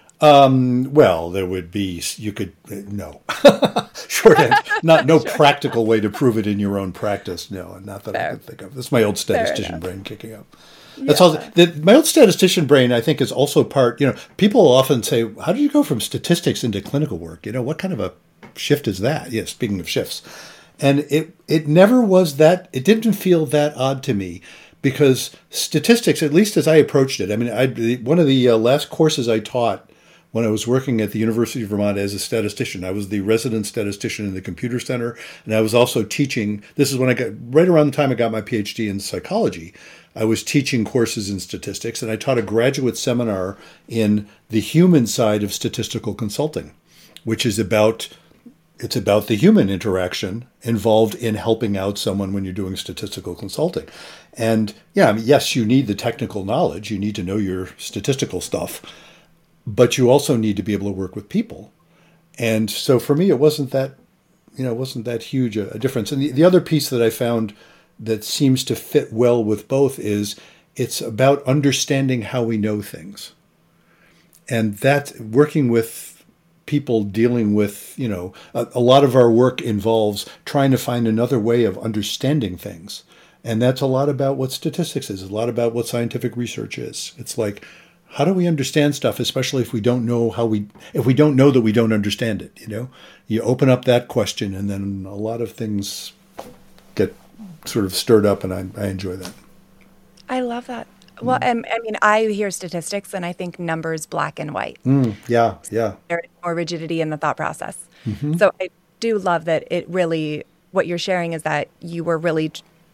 Um, well, there would be, you could, no. Short end. Not, no sure. practical way to prove it in your own practice. No, not that Fair. I could think of. That's my old statistician brain kicking up. That's yeah. all. The, my old statistician brain, I think, is also part, you know, people often say, how did you go from statistics into clinical work? You know, what kind of a shift is that? Yeah, speaking of shifts. And it, it never was that, it didn't feel that odd to me, because statistics, at least as I approached it, I mean, I, one of the uh, last courses I taught when I was working at the University of Vermont as a statistician, I was the resident statistician in the computer center, and I was also teaching, this is when I got, right around the time I got my PhD in psychology, I was teaching courses in statistics, and I taught a graduate seminar in the human side of statistical consulting, which is about, it's about the human interaction involved in helping out someone when you're doing statistical consulting. And yeah, I mean, yes, you need the technical knowledge, you need to know your statistical stuff, but you also need to be able to work with people. And so for me, it wasn't that, you know, it wasn't that huge a, a difference. And the, the other piece that I found that seems to fit well with both is it's about understanding how we know things. And that, working with people dealing with, you know, a, a lot of our work involves trying to find another way of understanding things. And that's a lot about what statistics is, a lot about what scientific research is. It's like, how do we understand stuff, especially if we don't know how we, if we don't know that we don't understand it, you know? You open up that question and then a lot of things get sort of stirred up, and I, I enjoy that. I love that. Well, mm. I mean, I hear statistics and I think numbers black and white. Mm, yeah, yeah. There's more rigidity in the thought process. Mm-hmm. So I do love that it really, what you're sharing is that you were really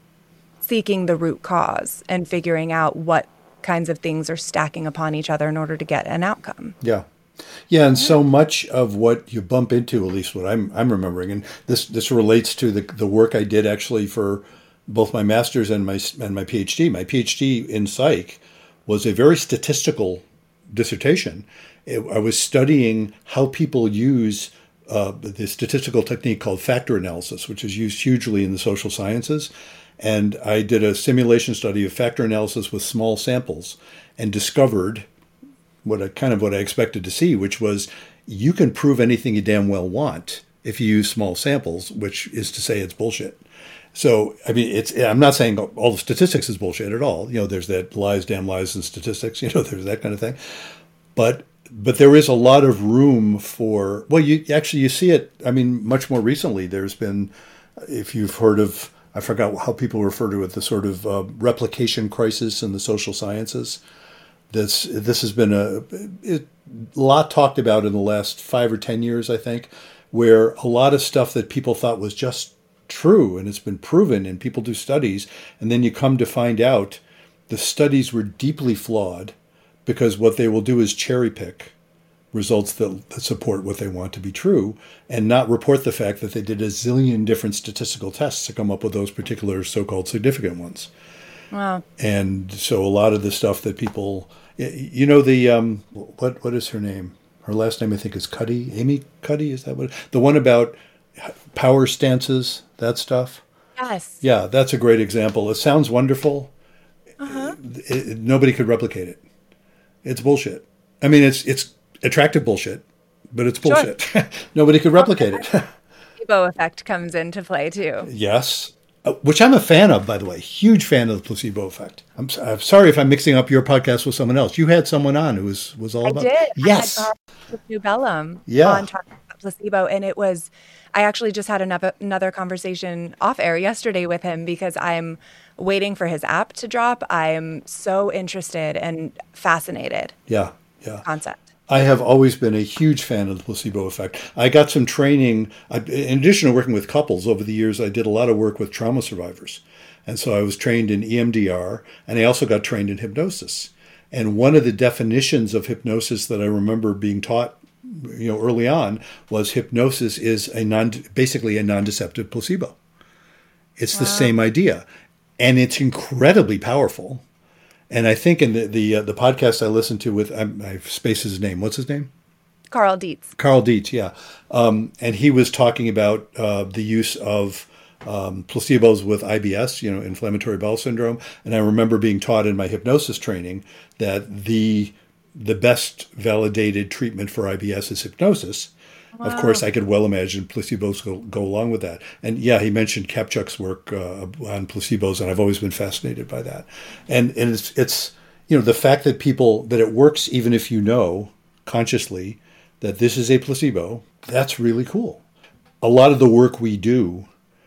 seeking the root cause and figuring out what kinds of things are stacking upon each other in order to get an outcome. Yeah. Yeah, and so much of what you bump into, at least what I'm I'm remembering, and this this relates to the the work I did actually for both my master's and my and my PhD. My PhD in psych was a very statistical dissertation. It, I was studying how people use uh, the statistical technique called factor analysis, which is used hugely in the social sciences. And I did a simulation study of factor analysis with small samples and discovered what I kind of what I expected to see, which was you can prove anything you damn well want if you use small samples, which is to say it's bullshit. So, I mean, it's, I'm not saying all the statistics is bullshit at all. You know, there's that lies, damn lies in statistics, you know, there's that kind of thing. But, but there is a lot of room for, well, you actually, you see it, I mean, much more recently, there's been, if you've heard of, I forgot how people refer to it, the sort of uh, replication crisis in the social sciences. This this has been a, a lot talked about in the last five or ten years, I think, where a lot of stuff that people thought was just true and it's been proven and people do studies, and then you come to find out the studies were deeply flawed because what they will do is cherry pick results that, that support what they want to be true and not report the fact that they did a zillion different statistical tests to come up with those particular so-called significant ones. Wow. And so a lot of the stuff that people, you know, the, um, what what is her name? Her last name, I think, is Cuddy. Amy Cuddy, is that what? The one about power stances, that stuff? Yes. Yeah, that's a great example. It sounds wonderful. Uh-huh. It, it, nobody could replicate it. It's bullshit. I mean, it's it's attractive bullshit, but it's bullshit. Sure. Nobody could replicate it. Placebo effect comes into play too. Yes. Uh, which I'm a fan of, by the way. Huge fan of the placebo effect. I'm, I'm sorry if I'm mixing up your podcast with someone else. You had someone on who was, was all I about... I did. Yes. I had New Bellum yeah. on talking about placebo, and it was... I actually just had another, another conversation off air yesterday with him because I'm waiting for his app to drop. I am so interested and fascinated. Yeah, yeah. Concept. I have always been a huge fan of the placebo effect. I got some training, in addition to working with couples over the years, I did a lot of work with trauma survivors. And so I was trained in E M D R, and I also got trained in hypnosis. And one of the definitions of hypnosis that I remember being taught, you know, early on was hypnosis is a non, basically a non-deceptive placebo. It's wow. the same idea, and it's incredibly powerful. And I think in the the, uh, the podcast I listened to with, um, I space his name. What's his name? Carl Dietz. Carl Dietz, yeah. Um, and he was talking about uh, the use of um, placebos with I B S, you know, inflammatory bowel syndrome. And I remember being taught in my hypnosis training that the the best validated treatment for I B S is hypnosis. Wow. Of course, I could well imagine placebos go, go along with that. And yeah, he mentioned Kapchuk's work uh, on placebos, and I've always been fascinated by that. And and it's it's you know the fact that people that it works even if you know consciously that this is a placebo, that's really cool. A lot of the work we do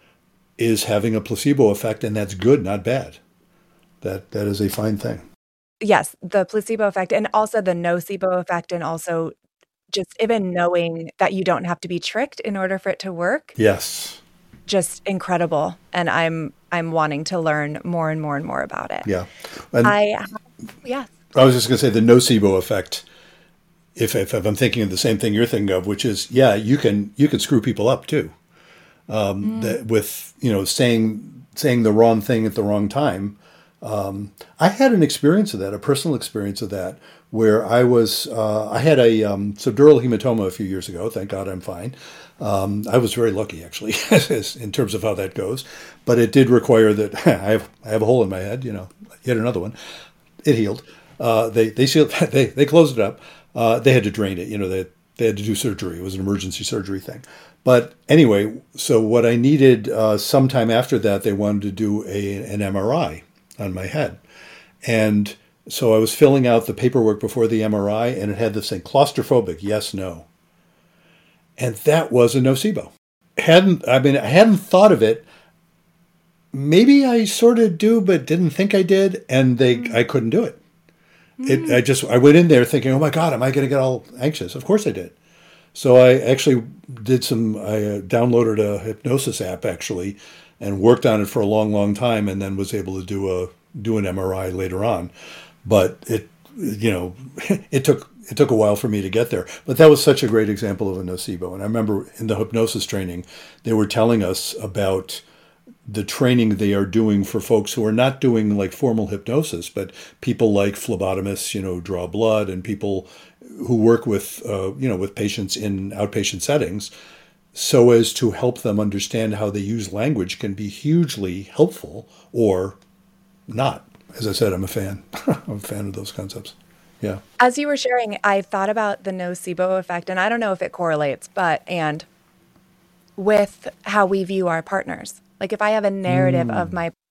is having a placebo effect, and that's good, not bad. That that is a fine thing. Yes, the placebo effect, and also the nocebo effect, and also just even knowing that you don't have to be tricked in order for it to work. Yes. Just incredible. And I'm I'm wanting to learn more and more and more about it. Yeah. And I yeah. I was just going to say the nocebo effect, if, if if I'm thinking of the same thing you're thinking of, which is, yeah, you can you can screw people up too. Um, mm. that with, you know, saying saying the wrong thing at the wrong time. Um, I had an experience of that, a personal experience of that, where I was, uh, I had a um, subdural hematoma a few years ago. Thank God I'm fine. Um, I was very lucky, actually, in terms of how that goes. But it did require that I have I have a hole in my head, you know, yet another one. It healed. Uh, they they sealed, they they closed it up. Uh, they had to drain it. You know, they they had to do surgery. It was an emergency surgery thing. But anyway, so what I needed uh, sometime after that, they wanted to do a an M R I on my head. And so I was filling out the paperwork before the M R I, and it had this thing, claustrophobic, yes, no. And that was a nocebo. Hadn't, I mean, I hadn't thought of it. Maybe I sort of do, but didn't think I did. And they, mm. I couldn't do it. Mm. It. I just, I went in there thinking, oh my God, am I going to get all anxious? Of course I did. So I actually did some, I uh, downloaded a hypnosis app actually, and worked on it for a long, long time, and then was able to do a do an M R I later on. But it, you know, it took it took a while for me to get there. But that was such a great example of a nocebo. And I remember in the hypnosis training, they were telling us about the training they are doing for folks who are not doing like formal hypnosis, but people like phlebotomists, you know, draw blood, and people who work with, uh, you know, with patients in outpatient settings, so as to help them understand how they use language can be hugely helpful or not. As I said, I'm a fan. I'm a fan of those concepts. Yeah. As you were sharing, I thought about the nocebo effect, and I don't know if it correlates, but, and with how we view our partners. Like if I have a narrative mm. of my,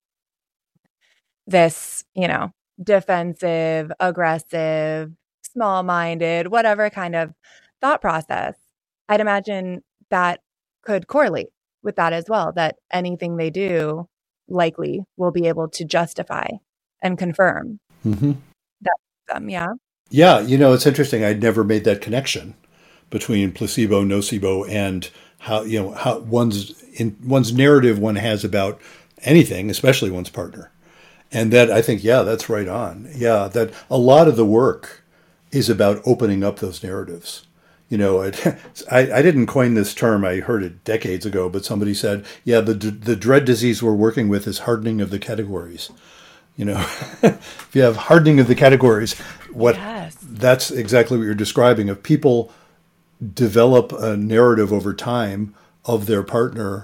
this, you know, defensive, aggressive, small-minded, whatever kind of thought process, I'd imagine that could correlate with that as well, that anything they do likely will be able to justify and confirm mm-hmm. that them. Yeah. Yeah. You know, it's interesting. I'd never made that connection between placebo, nocebo, and how, you know, how one's in one's narrative one has about anything, especially one's partner. And that I think, yeah, that's right on. Yeah. That a lot of the work is about opening up those narratives. You know, it, I, I didn't coin this term. I heard it decades ago, but somebody said, yeah, the the dread disease we're working with is hardening of the categories. You know, if you have hardening of the categories, what yes. that's exactly what you're describing. If people develop a narrative over time of their partner,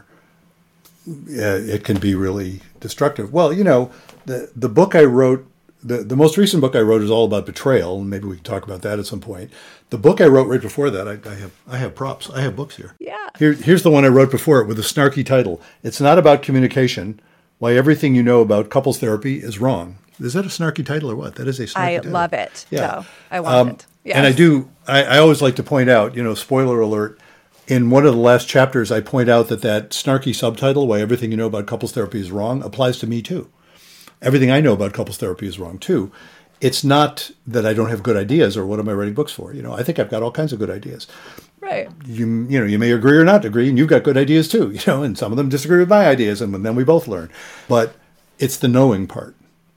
uh, it can be really destructive. Well, you know, the the book I wrote, The, the most recent book I wrote is all about betrayal, and maybe we can talk about that at some point. The book I wrote right before that, I, I have I have props. I have books here. Yeah. Here, here's the one I wrote before it with a snarky title. It's not about communication. Why everything you know about couples therapy is wrong. Is that a snarky title or what? That is a snarky I title. love it. Yeah. So I want um, it. Yes. And I do, I, I always like to point out, you know, spoiler alert, in one of the last chapters, I point out that that snarky subtitle, Why Everything You Know About Couples Therapy is Wrong, applies to me too. Everything I know about couples therapy is wrong too. it's not that I don't have good ideas or what am I writing books for? You know, I think I've got all kinds of good ideas. Right. You you know, you may agree or not agree, and you've got good ideas too, you know, and some of them disagree with my ideas, and then we both learn. But it's the knowing part.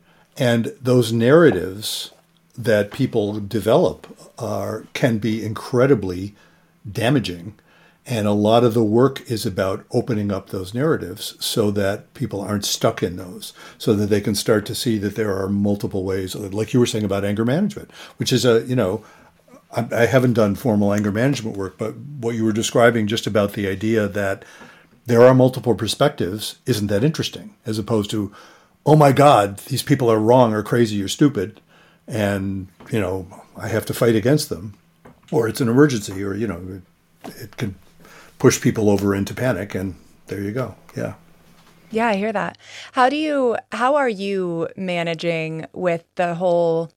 And those narratives that people develop are can be incredibly damaging. And a lot of the work is about opening up those narratives so that people aren't stuck in those, so that they can start to see that there are multiple ways, like you were saying about anger management, which is a, you know, I, I haven't done formal anger management work, but what you were describing just about the idea that there are multiple perspectives isn't that interesting, as opposed to, oh my God, these people are wrong or crazy or stupid, and, you know, I have to fight against them, or it's an emergency, or, you know, it, it can push people over into panic, and there you go. Yeah. Yeah, I hear that. How do you, how are you managing with the whole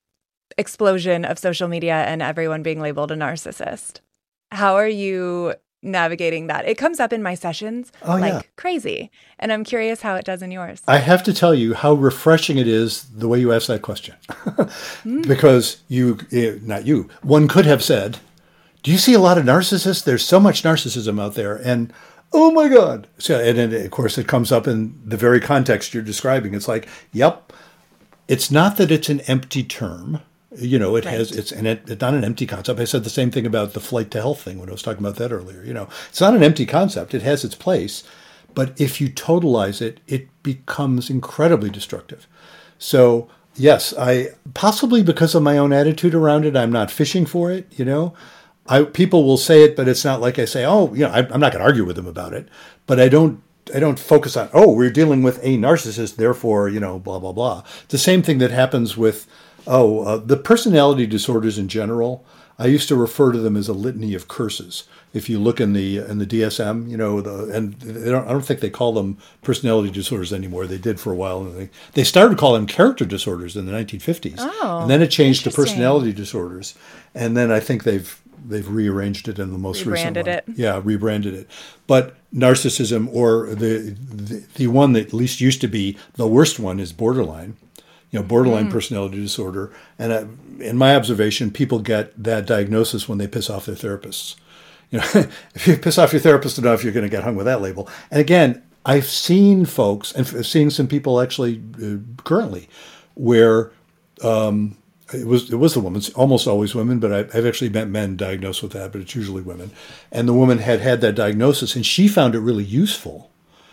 explosion of social media and everyone being labeled a narcissist? How are you navigating that? It comes up in my sessions oh, like yeah. crazy. And I'm curious how it does in yours. I have to tell you how refreshing it is the way you ask that question. mm. Because you, not you, one could have said, do you see a lot of narcissists? There's so much narcissism out there. And oh my God. So, and then, of course, it comes up in the very context you're describing. It's like, yep, it's not that it's an empty term. You know, it right. has, it's, and it, it's not an empty concept. I said the same thing about the flight to health thing when I was talking about that earlier. You know, it's not an empty concept. It has its place. But if you totalize it, it becomes incredibly destructive. So, yes, I, possibly because of my own attitude around it, I'm not fishing for it, you know. I, people will say it, but it's not like I say, oh, you know, I, I'm not going to argue with them about it. But I don't, I don't focus on, oh, we're dealing with a narcissist, therefore, you know, blah, blah, blah. It's the same thing that happens with, oh, uh, the personality disorders in general. I used to refer to them as a litany of curses. If you look in the in the D S M, you know, the, and they don't, I don't think they call them personality disorders anymore. They did for a while. And they, they started calling them character disorders in the nineteen fifties. Oh, and then it changed to personality disorders. And then I think they've They've rearranged it in the most rebranded recent one. it. Yeah, rebranded it. But narcissism, or the, the the one that at least used to be the worst one, is borderline. You know, borderline mm. personality disorder. And I, in my observation, people get that diagnosis when they piss off their therapists. You know, if you piss off your therapist enough, you're going to get hung with that label. And again, I've seen folks, and I've seen some people actually uh, currently, where um, It was it was the woman. It's almost always women, but I've, I've actually met men diagnosed with that, but it's usually women. And the woman had had that diagnosis, and she found it really useful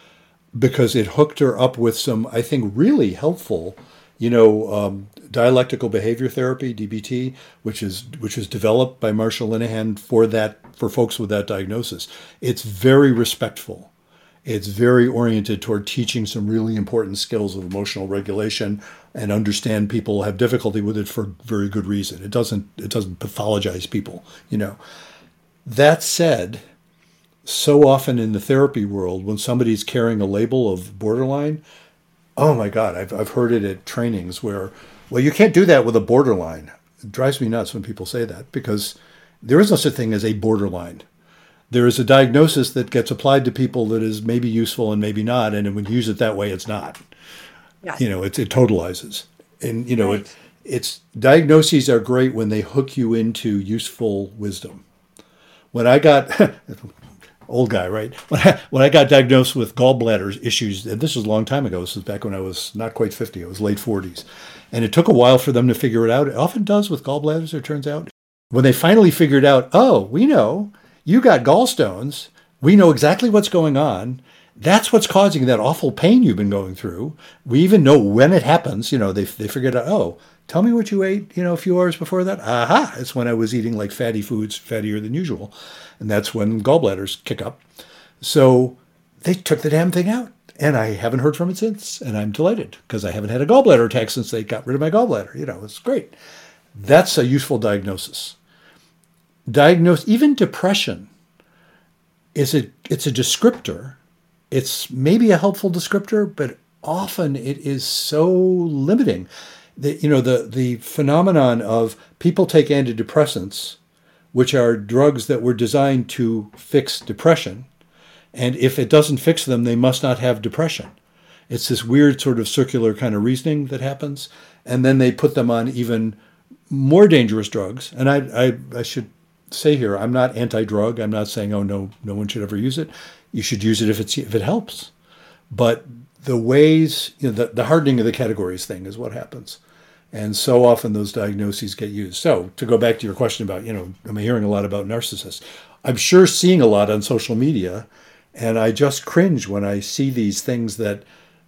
because it hooked her up with some, I think, really helpful, you know, um, dialectical behavior therapy, D B T, which is which was developed by Marsha Linehan for that for folks with that diagnosis. It's very respectful. It's very oriented toward teaching some really important skills of emotional regulation, and understand people have difficulty with it for very good reason. It doesn't it doesn't pathologize people, you know. That said, so often in the therapy world, when somebody's carrying a label of borderline, oh my God, I've I've heard it at trainings where, well, you can't do that with a borderline. It drives me nuts when people say that, because there is no such thing as a borderline. There is a diagnosis that gets applied to people that is maybe useful and maybe not, and when you use it that way, it's not. Yes. You know, it, it totalizes. And, you know, right. it, it's diagnoses are great when they hook you into useful wisdom. When I got, old guy, right? When I, when I got diagnosed with gallbladder issues, and this was a long time ago, this was back when I was not quite fifty, I was late forties. And it took a while for them to figure it out. It often does with gallbladders, it turns out. When they finally figured out, oh, we know, you got gallstones, we know exactly what's going on. That's what's causing that awful pain you've been going through. We even know when it happens. You know, they they figured out, oh, tell me what you ate, you know, a few hours before that. Aha, it's when I was eating like fatty foods, fattier than usual. And that's when gallbladders kick up. So they took the damn thing out. And I haven't heard from it since. And I'm delighted because I haven't had a gallbladder attack since they got rid of my gallbladder. You know, it's great. That's a useful diagnosis. Diagnose, even depression, is a, it's a descriptor. It's maybe a helpful descriptor, but often it is so limiting. The, you know, the, the phenomenon of people take antidepressants, which are drugs that were designed to fix depression. And if it doesn't fix them, they must not have depression. It's this weird sort of circular kind of reasoning that happens. And then they put them on even more dangerous drugs. And I, I, I should say here, I'm not anti-drug. I'm not saying, oh, no, no one should ever use it. You should use it if it's if it helps. But the ways, you know, the, the hardening of the categories thing is what happens. And so often those diagnoses get used. So to go back to your question about, you know, am I hearing a lot about narcissists? I'm sure seeing a lot on social media, and I just cringe when I see these things that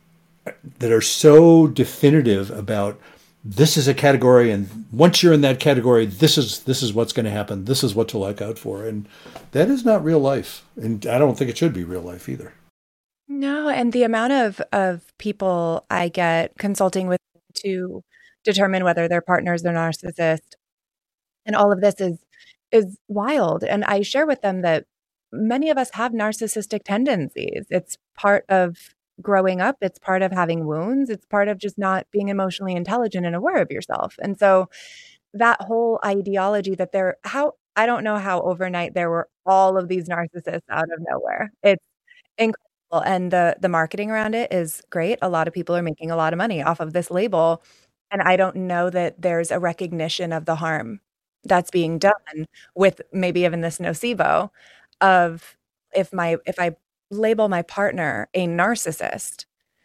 that are so definitive about this is a category, and once you're in that category, this is this is what's going to happen. This is what to look out for. And that is not real life. And I don't think it should be real life either. No, and the amount of, of people I get consulting with to determine whether their partner's a narcissist and all of this is is wild. And I share with them that many of us have narcissistic tendencies. It's part of growing up. It's part of having wounds. It's part of just not being emotionally intelligent and aware of yourself. And so that whole ideology that there, how, I don't know how overnight there were all of these narcissists out of nowhere. It's incredible. And the, the marketing around it is great. A lot of people are making a lot of money off of this label. And I don't know that there's a recognition of the harm that's being done with maybe even this nocebo of if my if I label my partner a narcissist,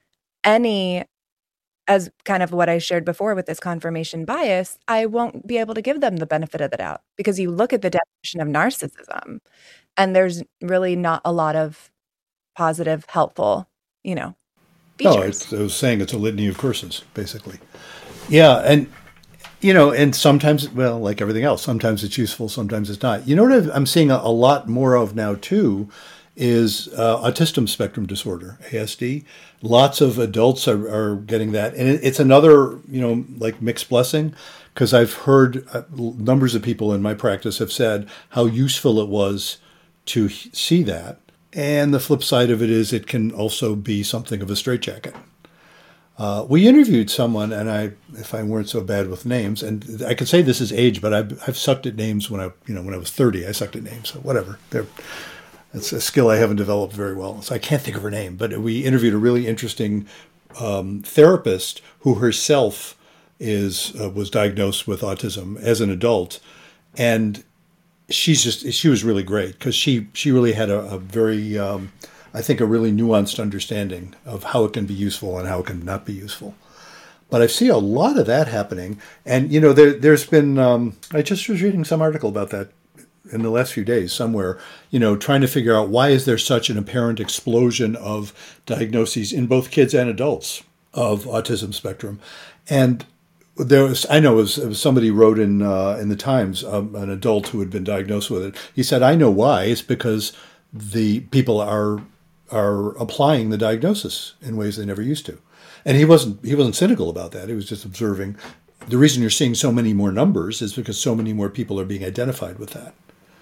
any, as kind of what I shared before with this confirmation bias, I won't be able to give them the benefit of the doubt because you look at the definition of narcissism and there's really not a lot of positive, helpful, you know, features. No, it's, I was saying it's a litany of curses, basically. Yeah, and you know, and sometimes, well, like everything else, sometimes it's useful, sometimes it's not. You know what I'm seeing a, a lot more of now, too, is uh, autism spectrum disorder, A S D. Lots of adults are, are getting that. And it, it's another, you know, like mixed blessing, because I've heard uh, numbers of people in my practice have said how useful it was to see that. And the flip side of it is it can also be something of a straitjacket. Uh, we interviewed someone, and I, if I weren't so bad with names, and I could say this is age, but I've, I've sucked at names when I, you know, when I was thirty. I sucked at names, so whatever. They're, it's a skill I haven't developed very well, so I can't think of her name. But we interviewed a really interesting um, therapist who herself is uh, was diagnosed with autism as an adult, and she's just she was really great because she she really had a, a very um, I think a really nuanced understanding of how it can be useful and how it can not be useful. But I see a lot of that happening. And, you know, there, there's been, um, I just was reading some article about that in the last few days somewhere, you know, trying to figure out why is there such an apparent explosion of diagnoses in both kids and adults of autism spectrum. And there was, I know it was, it was somebody wrote in uh, in the Times, um, an adult who had been diagnosed with it. He said, I know why. It's because the people are are applying the diagnosis in ways they never used to. And he wasn't he wasn't cynical about that. He was just observing the reason you're seeing so many more numbers is because so many more people are being identified with that.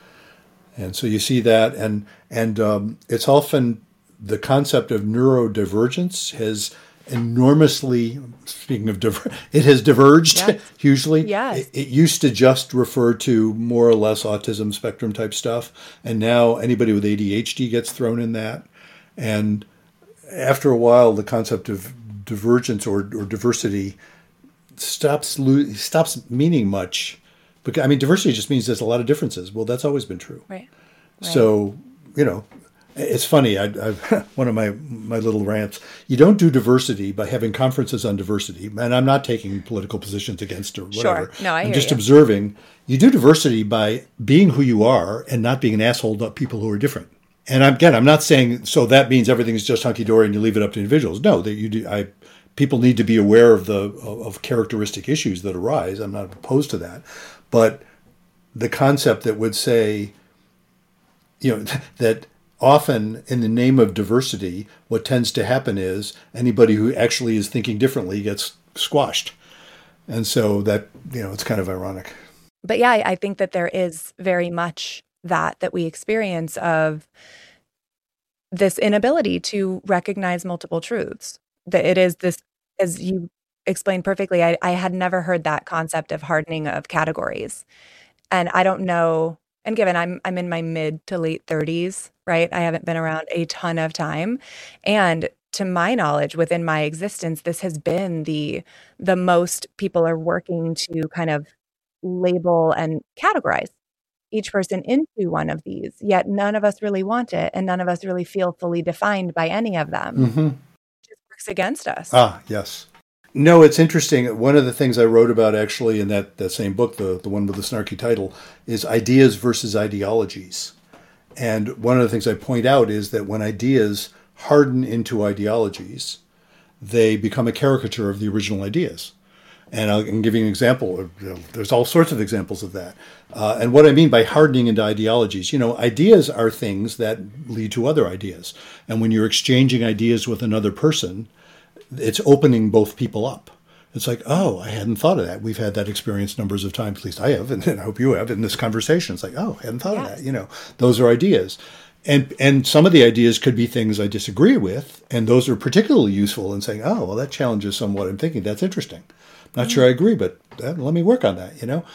And so you see that, and and um, it's often the concept of neurodivergence has enormously, speaking of, diver- it has diverged yes. hugely. Yes. It, it used to just refer to more or less autism spectrum type stuff, and now anybody with A D H D gets thrown in that. And after a while, the concept of divergence or, or diversity stops lo- stops meaning much. Because I mean, diversity just means there's a lot of differences. Well, that's always been true. Right. right. So, you know, it's funny. I, I one of my my little rants. You don't do diversity by having conferences on diversity. And I'm not taking political positions against or whatever. Sure. No, I I'm hear just you. observing. You do diversity by being who you are and not being an asshole to people who are different. And again, I'm not saying so that means everything is just hunky dory and you leave it up to individuals. No, that you do. I people need to be aware of the of characteristic issues that arise. I'm not opposed to that, but the concept that would say, you know, that often in the name of diversity, what tends to happen is anybody who actually is thinking differently gets squashed, and so that you know it's kind of ironic. But yeah, I think that there is very much that that we experience of this inability to recognize multiple truths. That it is this, as you explained perfectly, I, I had never heard that concept of hardening of categories. And I don't know, and given I'm I'm in my mid to late thirties, right? I haven't been around a ton of time. And to my knowledge, within my existence, this has been the the most people are working to kind of label and categorize each person into one of these, yet none of us really want it, and none of us really feel fully defined by any of them. Mm-hmm. It just works against us. Ah, yes. No, it's interesting. One of the things I wrote about actually in that, that same book, the, the one with the snarky title, is ideas versus ideologies. And one of the things I point out is that when ideas harden into ideologies, they become a caricature of the original ideas. And I'll can give you an example. There's all sorts of examples of that. Uh, and what I mean by hardening into ideologies, you know, ideas are things that lead to other ideas. And when you're exchanging ideas with another person, it's opening both people up. It's like, oh, I hadn't thought of that. We've had that experience numbers of times, at least I have, and I hope you have in this conversation. It's like, oh, I hadn't thought yes. of that. You know, those are ideas. And and some of the ideas could be things I disagree with, and those are particularly useful in saying, oh, well, that challenges somewhat I'm thinking. That's interesting. Not sure I agree, but uh, let me work on that, you know.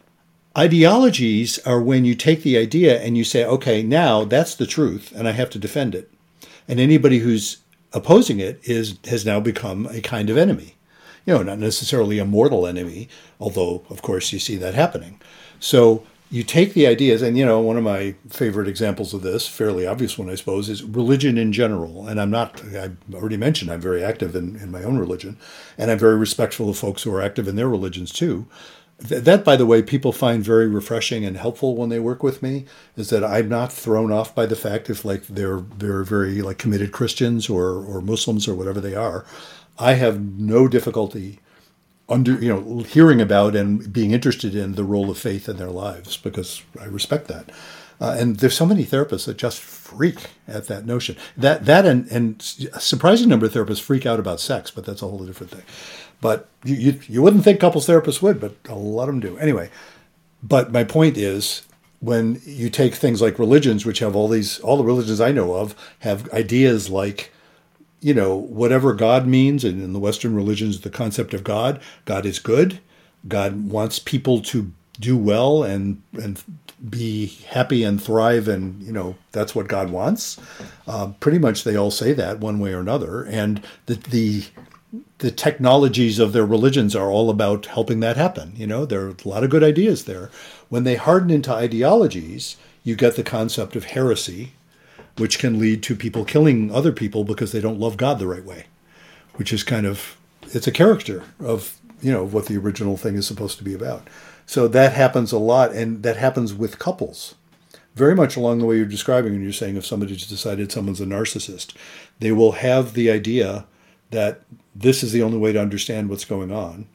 Ideologies are when you take the idea and you say, okay, now that's the truth, and I have to defend it. And anybody who's opposing it is has now become a kind of enemy. You know, not necessarily a mortal enemy, although, of course, you see that happening. So you take the ideas, and, you know, one of my favorite examples of this, fairly obvious one, I suppose, is religion in general. And I'm not, I've already mentioned, I'm very active in, in my own religion, and I'm very respectful of folks who are active in their religions too. That, by the way, people find very refreshing and helpful when they work with me, is that I'm not thrown off by the fact if, like, they're, they're very, like, committed Christians or, or Muslims or whatever they are. I have no difficulty under, you know, hearing about and being interested in the role of faith in their lives, because I respect that. Uh, and there's so many therapists that just freak at that notion. That that and, and a surprising number of therapists freak out about sex, but that's a whole different thing. But you, you, you wouldn't think couples therapists would, but a lot of them do. Anyway, but my point is, when you take things like religions, which have all these, all the religions I know of have ideas like, you know, whatever God means, and in the Western religions, the concept of God, God is good. God wants people to do well and and be happy and thrive, and, you know, that's what God wants. Uh, pretty much they all say that one way or another. And the the the technologies of their religions are all about helping that happen. You know, there are a lot of good ideas there. When they harden into ideologies, you get the concept of heresy, which can lead to people killing other people because they don't love God the right way, which is kind of, it's a character of, you know, what the original thing is supposed to be about. So that happens a lot, and that happens with couples. Very much along the way you're describing when you're saying if somebody's decided someone's a narcissist, they will have the idea that this is the only way to understand what's going on,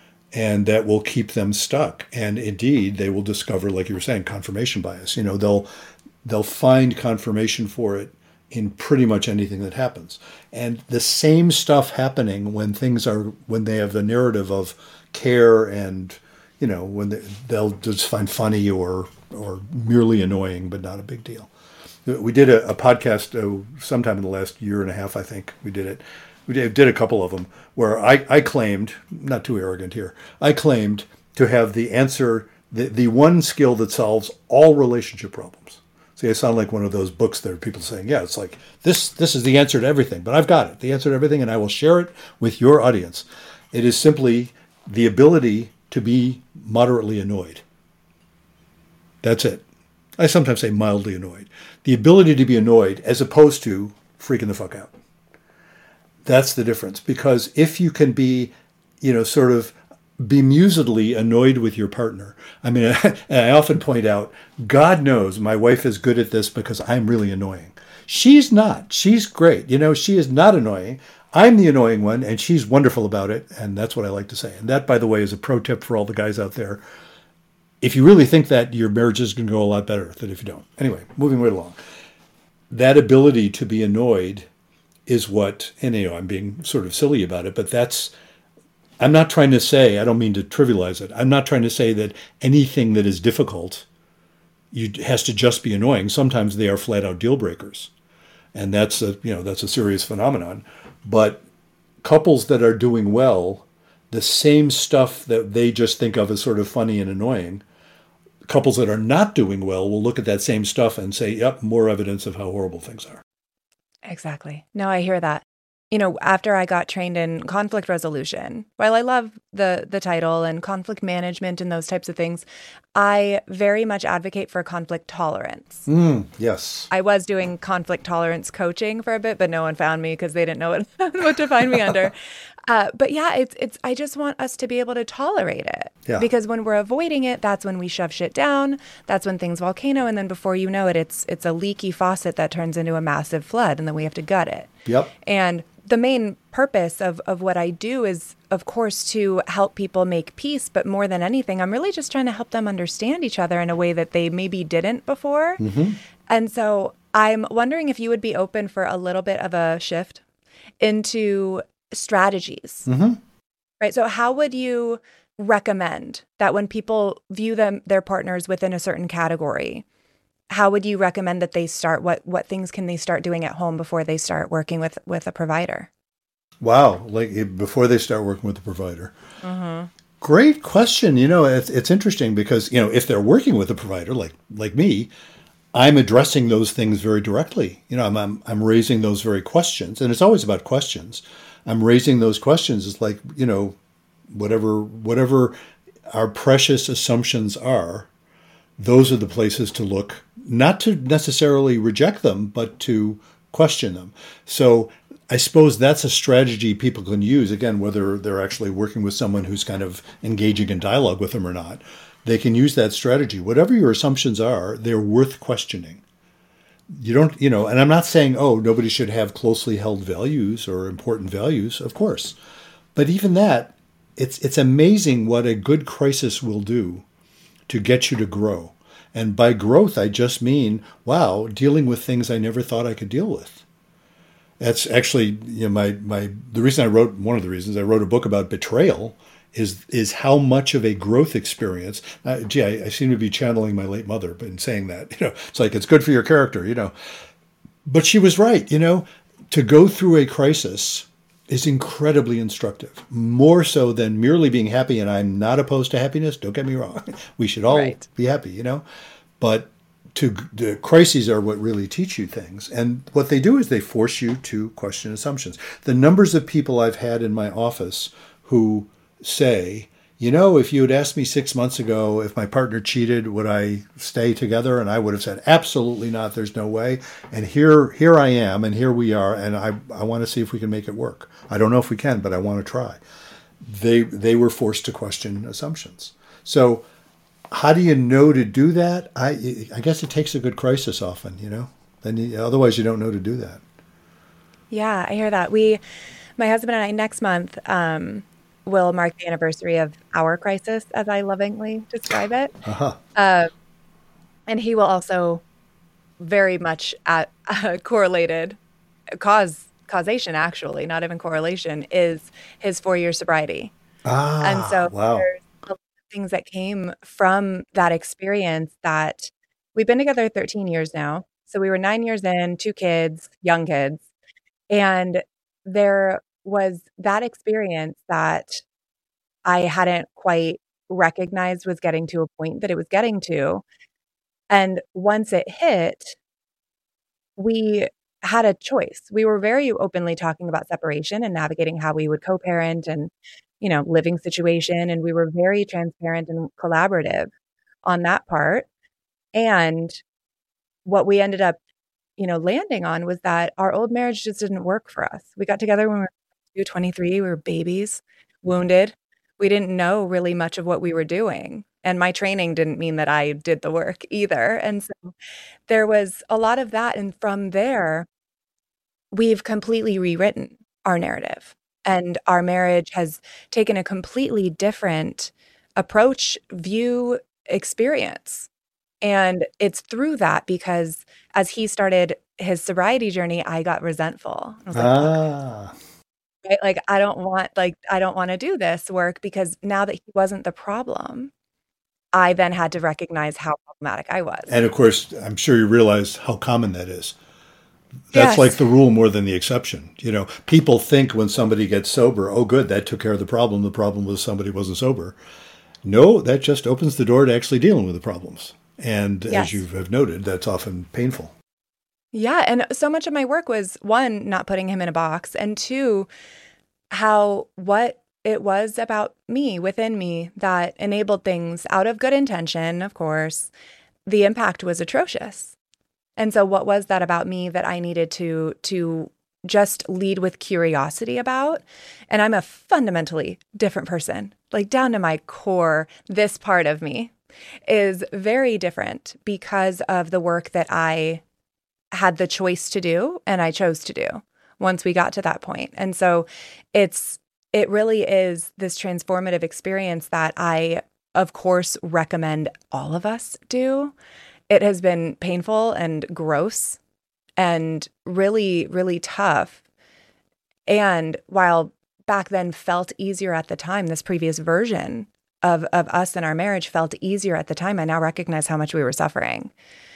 and that will keep them stuck. And indeed, they will discover, like you were saying, confirmation bias. You know, they'll they'll find confirmation for it in pretty much anything that happens. And the same stuff happening when things are, when they have the narrative of care and, you know, when they, they'll just find funny or or merely annoying, but not a big deal. We did a, a podcast oh, sometime in the last year and a half, I think we did it. We did, did a couple of them where I, I claimed, not too arrogant here, I claimed to have the answer, the, the one skill that solves all relationship problems. See, I sound like one of those books that are people saying, yeah, it's like, this this is the answer to everything, but I've got it, the answer to everything, and I will share it with your audience. It is simply the ability to be moderately annoyed. That's it. I sometimes say mildly annoyed. The ability to be annoyed as opposed to freaking the fuck out. That's the difference. Because if you can be, you know, sort of bemusedly annoyed with your partner. I mean, and I often point out, God knows my wife is good at this because I'm really annoying. She's not. She's great. You know, she is not annoying. I'm the annoying one, and she's wonderful about it. And that's what I like to say. And that, by the way, is a pro tip for all the guys out there. If you really think that, your marriage is going to go a lot better than if you don't. Anyway, moving right along. That ability to be annoyed is what, and you know, I'm being sort of silly about it, but that's, I'm not trying to say, I don't mean to trivialize it. I'm not trying to say that anything that is difficult you, has to just be annoying. Sometimes they are flat out deal breakers. And that's a, you know, that's a serious phenomenon. But couples that are doing well, the same stuff that they just think of as sort of funny and annoying, couples that are not doing well will look at that same stuff and say, yep, more evidence of how horrible things are. Exactly. No, I hear that. you know, after I got trained in conflict resolution, while I love the the title and conflict management and those types of things, I very much advocate for conflict tolerance. Mm, yes. I was doing conflict tolerance coaching for a bit, but no one found me because they didn't know what, what to find me under. Uh, but yeah, it's it's. I just want us to be able to tolerate it. Yeah. Because when we're avoiding it, that's when we shove shit down. That's when things volcano, and then before you know it, it's it's a leaky faucet that turns into a massive flood, and then we have to gut it. Yep. And the main purpose of, of what I do is, of course, to help people make peace. But more than anything, I'm really just trying to help them understand each other in a way that they maybe didn't before. Mm-hmm. And so I'm wondering if you would be open for a little bit of a shift into strategies. Mm-hmm. Right. So how would you recommend that when people view them, their partners within a certain category, how would you recommend that they start? What what things can they start doing at home before they start working with, with a provider? Wow. Like before they start working with the provider. Mm-hmm. Great question. You know, it's, it's interesting because, you know, if they're working with a provider like like me, I'm addressing those things very directly. You know, I'm, I'm I'm raising those very questions, and it's always about questions. I'm raising those questions. It's like, you know, whatever whatever our precious assumptions are, those are the places to look, not to necessarily reject them, but to question them. So I suppose that's a strategy people can use, again, whether they're actually working with someone who's kind of engaging in dialogue with them or not. They can use that strategy. Whatever your assumptions are, they're worth questioning. You don't, you know, and I'm not saying, oh, nobody should have closely held values or important values, of course. But even that, it's it's amazing what a good crisis will do to get you to grow. And by growth, I just mean, wow, dealing with things I never thought I could deal with. That's actually, you know, my my the reason I wrote, one of the reasons I wrote a book about betrayal is is how much of a growth experience. Uh, gee, I, I seem to be channeling my late mother in saying that. You know, it's like, it's good for your character, you know. But she was right, you know, to go through a crisis is incredibly instructive, more so than merely being happy. And I'm not opposed to happiness. Don't get me wrong. We should all Right. be happy, you know. But to the crises are what really teach you things. And what they do is they force you to question assumptions. The numbers of people I've had in my office who say, you know, if you had asked me six months ago if my partner cheated, would I stay together? And I would have said, absolutely not. There's no way. And here, here I am, and here we are, and I, I want to see if we can make it work. I don't know if we can, but I want to try. They, they were forced to question assumptions. So, how do you know to do that? I, I guess it takes a good crisis often, you know. Then you, otherwise, you don't know to do that. Yeah, I hear that. We, my husband and I, next month, um, will mark the anniversary of our crisis, as I lovingly describe it. Uh-huh. Uh, and he will also very much at, uh, correlated, cause causation actually, not even correlation, is his four-year sobriety. Ah, And so wow. there's a lot of things that came from that experience that we've been together thirteen years now. So we were nine years in, two kids, young kids. And there was that experience that I hadn't quite recognized was getting to a point that it was getting to. And once it hit, we had a choice. We were very openly talking about separation and navigating how we would co-parent and, you know, living situation. And we were very transparent and collaborative on that part. And what we ended up, you know, landing on was that our old marriage just didn't work for us. We got together when we were twenty-three, we were babies, wounded. We didn't know really much of what we were doing. And my training didn't mean that I did the work either. And so there was a lot of that. And from there, we've completely rewritten our narrative. And our marriage has taken a completely different approach, view, experience. And it's through that because as he started his sobriety journey, I got resentful. I was like, Ah, right? Like, I don't want, like, I don't want to do this work because now that he wasn't the problem, I then had to recognize how problematic I was. and of course, I'm sure you realize how common that is. That's Yes. like the rule more than the exception. You know, people think when somebody gets sober, oh, good, that took care of the problem. The problem was somebody wasn't sober. No, that just opens the door to actually dealing with the problems. And Yes. as you have noted, that's often painful. Yeah. And so much of my work was, one, not putting him in a box, and two, how what it was about me, within me, that enabled things out of good intention, of course. The impact was atrocious. And so what was that about me that I needed to to just lead with curiosity about? And I'm a fundamentally different person, like down to my core. This part of me is very different because of the work that I had the choice to do and I chose to do once we got to that point. And so it's it really is this transformative experience that I, of course, recommend all of us do. It has been painful and gross and really, really tough. And while back then felt easier at the time, this previous version of, of us and our marriage felt easier at the time, I now recognize how much we were suffering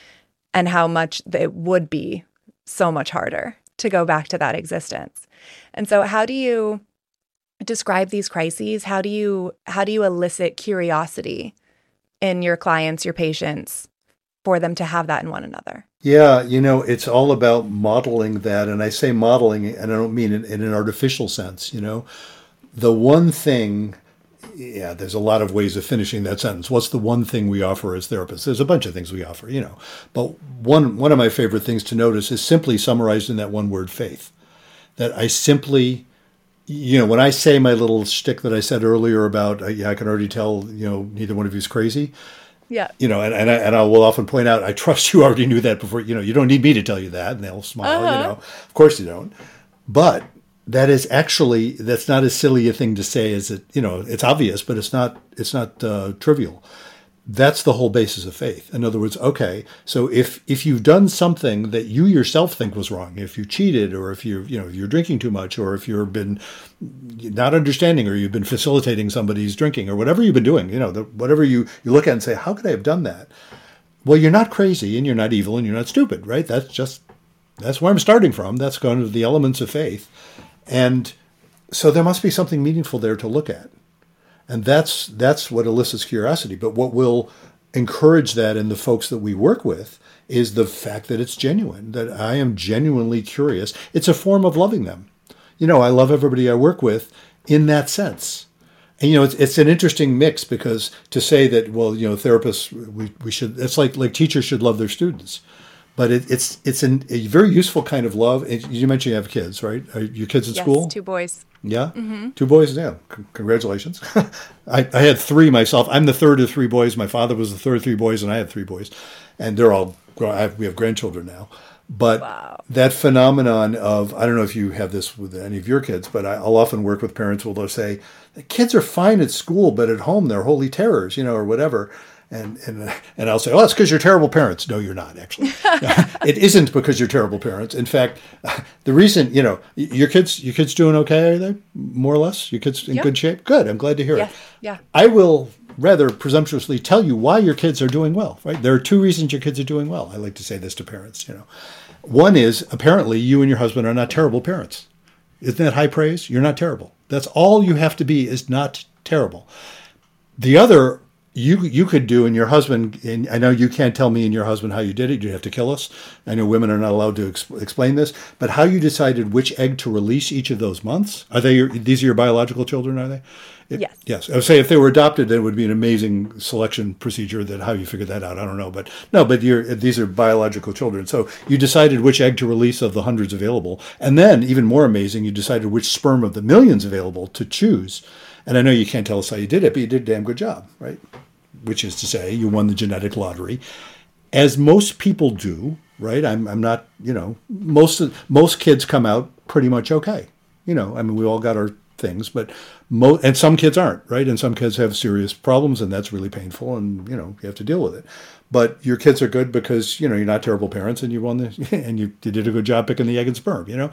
and how much it would be so much harder to go back to that existence. And so how do you describe these crises? How do you how do you elicit curiosity in your clients, your patients, for them to have that in one another? Yeah, you know, it's all about modeling that. And I say modeling, and I don't mean it in an artificial sense, you know. The one thing, yeah, there's a lot of ways of finishing that sentence. What's the one thing we offer as therapists? There's a bunch of things we offer, you know. But one one of my favorite things to notice is simply summarized in that one word, faith. That I simply, you know, when I say my little shtick that I said earlier about, uh, yeah, I can already tell, you know, neither one of you is crazy. Yeah. You know, and, and, I, and I will often point out, I trust you already knew that before, you know, you don't need me to tell you that. And they'll smile, uh-huh. you know, of course you don't. But that is actually, that's not as silly a thing to say as it, you know, it's obvious, but it's not, it's not uh, trivial. That's the whole basis of faith. In other words, okay, so if if you've done something that you yourself think was wrong, if you cheated, or if you you know you're drinking too much, or if you've been not understanding, or you've been facilitating somebody's drinking, or whatever you've been doing, you know, the, whatever you you look at and say, how could I have done that? Well, you're not crazy, and you're not evil, and you're not stupid, right? That's just that's where I'm starting from. That's kind of the elements of faith, and so there must be something meaningful there to look at. And that's that's what elicits curiosity. But what will encourage that in the folks that we work with is the fact that it's genuine, that I am genuinely curious. It's a form of loving them. You know, I love everybody I work with in that sense. And, you know, it's it's an interesting mix, because to say that, well, you know, therapists, we, we should, it's like like teachers should love their students. But it, it's it's an, a very useful kind of love. It, you mentioned you have kids, right? Are your kids in yes, school? Yes, two boys. Yeah? Mm-hmm. Two boys? Yeah. C- congratulations. I, I had three myself. I'm the third of three boys. My father was the third of three boys, and I had three boys. And they're all, I have, we have grandchildren now. But wow. That phenomenon of, I don't know if you have this with any of your kids, but I, I'll often work with parents who will say, the kids are fine at school, but at home they're holy terrors, you know, or whatever. And and and I'll say, oh, it's because you're terrible parents. No, you're not, actually. It isn't because you're terrible parents. In fact, the reason, you know, your kids, your kids doing okay, are they? More or less? Your kids in yeah. good shape? Good. I'm glad to hear yeah. it. Yeah. I will rather presumptuously tell you why your kids are doing well, right? There are two reasons your kids are doing well. I like to say this to parents, you know. One is, apparently, you and your husband are not terrible parents. Isn't that high praise? You're not terrible. That's all you have to be, is not terrible. The other, you you could do, and your husband, and I know you can't tell me and your husband how you did it. You have to kill us. I know women are not allowed to ex- explain this, but how you decided which egg to release each of those months. Are they your, these are your biological children, are they? It, yes. Yes. I would say if they were adopted, it would be an amazing selection procedure. That how you figured that out, I don't know. But no, but you're, these are biological children. So you decided which egg to release of the hundreds available. And then, even more amazing, you decided which sperm of the millions available to choose. And I know you can't tell us how you did it, but you did a damn good job, right? Which is to say, you won the genetic lottery, as most people do, right? I'm I'm not, you know, most of, most kids come out pretty much okay. You know, I mean, we all got our things, but mo- and some kids aren't, right? And some kids have serious problems, and that's really painful, and, you know, you have to deal with it. But your kids are good because, you know, you're not terrible parents, and you won the, and you, you did a good job picking the egg and sperm, you know?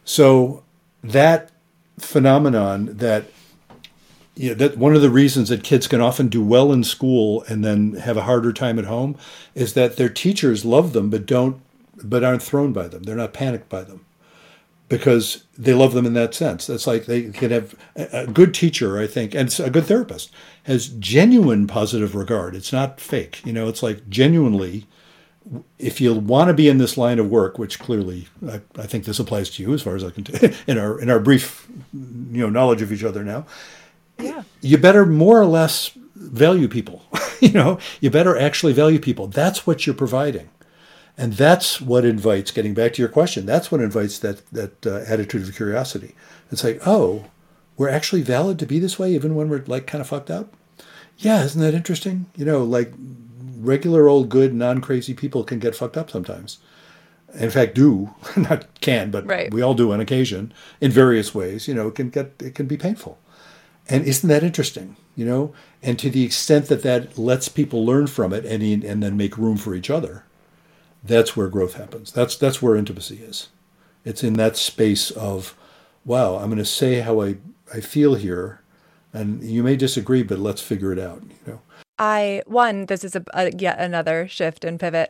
So that phenomenon that, you know, that one of the reasons that kids can often do well in school and then have a harder time at home is that their teachers love them, but don't, but aren't thrown by them. They're not panicked by them, because they love them in that sense. That's like they can have a, a good teacher, I think, and a good therapist has genuine positive regard. It's not fake. You know, it's like genuinely if you want to be in this line of work, which clearly I, I think this applies to you as far as I can tell, in our in our brief, you know, knowledge of each other now, yeah, you better more or less value people. You know, you better actually value people. That's what you're providing, and that's what invites. Getting back to your question, that's what invites that that uh, attitude of curiosity. It's like, oh, we're actually valid to be this way, even when we're like kind of fucked up. Yeah, isn't that interesting? You know, like. Regular old good non-crazy people can get fucked up sometimes. In fact, do not can, but right. we all do on occasion in various ways. You know, it can get it can be painful, and isn't that interesting? You know, and to the extent that that lets people learn from it and and then make room for each other, that's where growth happens. That's that's where intimacy is. It's in that space of, wow, I'm going to say how I I feel here, and you may disagree, but let's figure it out. You know. I, one, this is a, a yet another shift and pivot.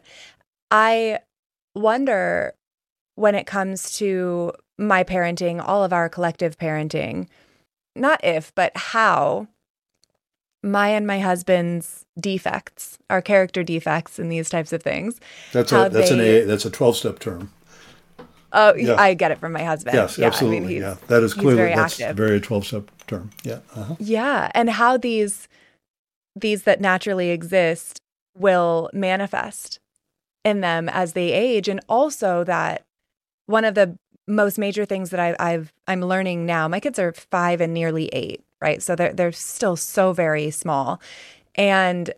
I wonder when it comes to my parenting, all of our collective parenting, not if, but how my and my husband's defects, our character defects and these types of things. That's a, that's they, an a, that's a twelve-step term. Oh, yeah. I get it from my husband. Yes, yeah, absolutely. I mean, yeah, that is clearly, very that's active. a very twelve-step term. Yeah. Uh-huh. Yeah, and how these... these that naturally exist will manifest in them as they age. And also that one of the most major things that I, I've, I'm learning now, my kids are five and nearly eight, right? So they're, they're still so very small. And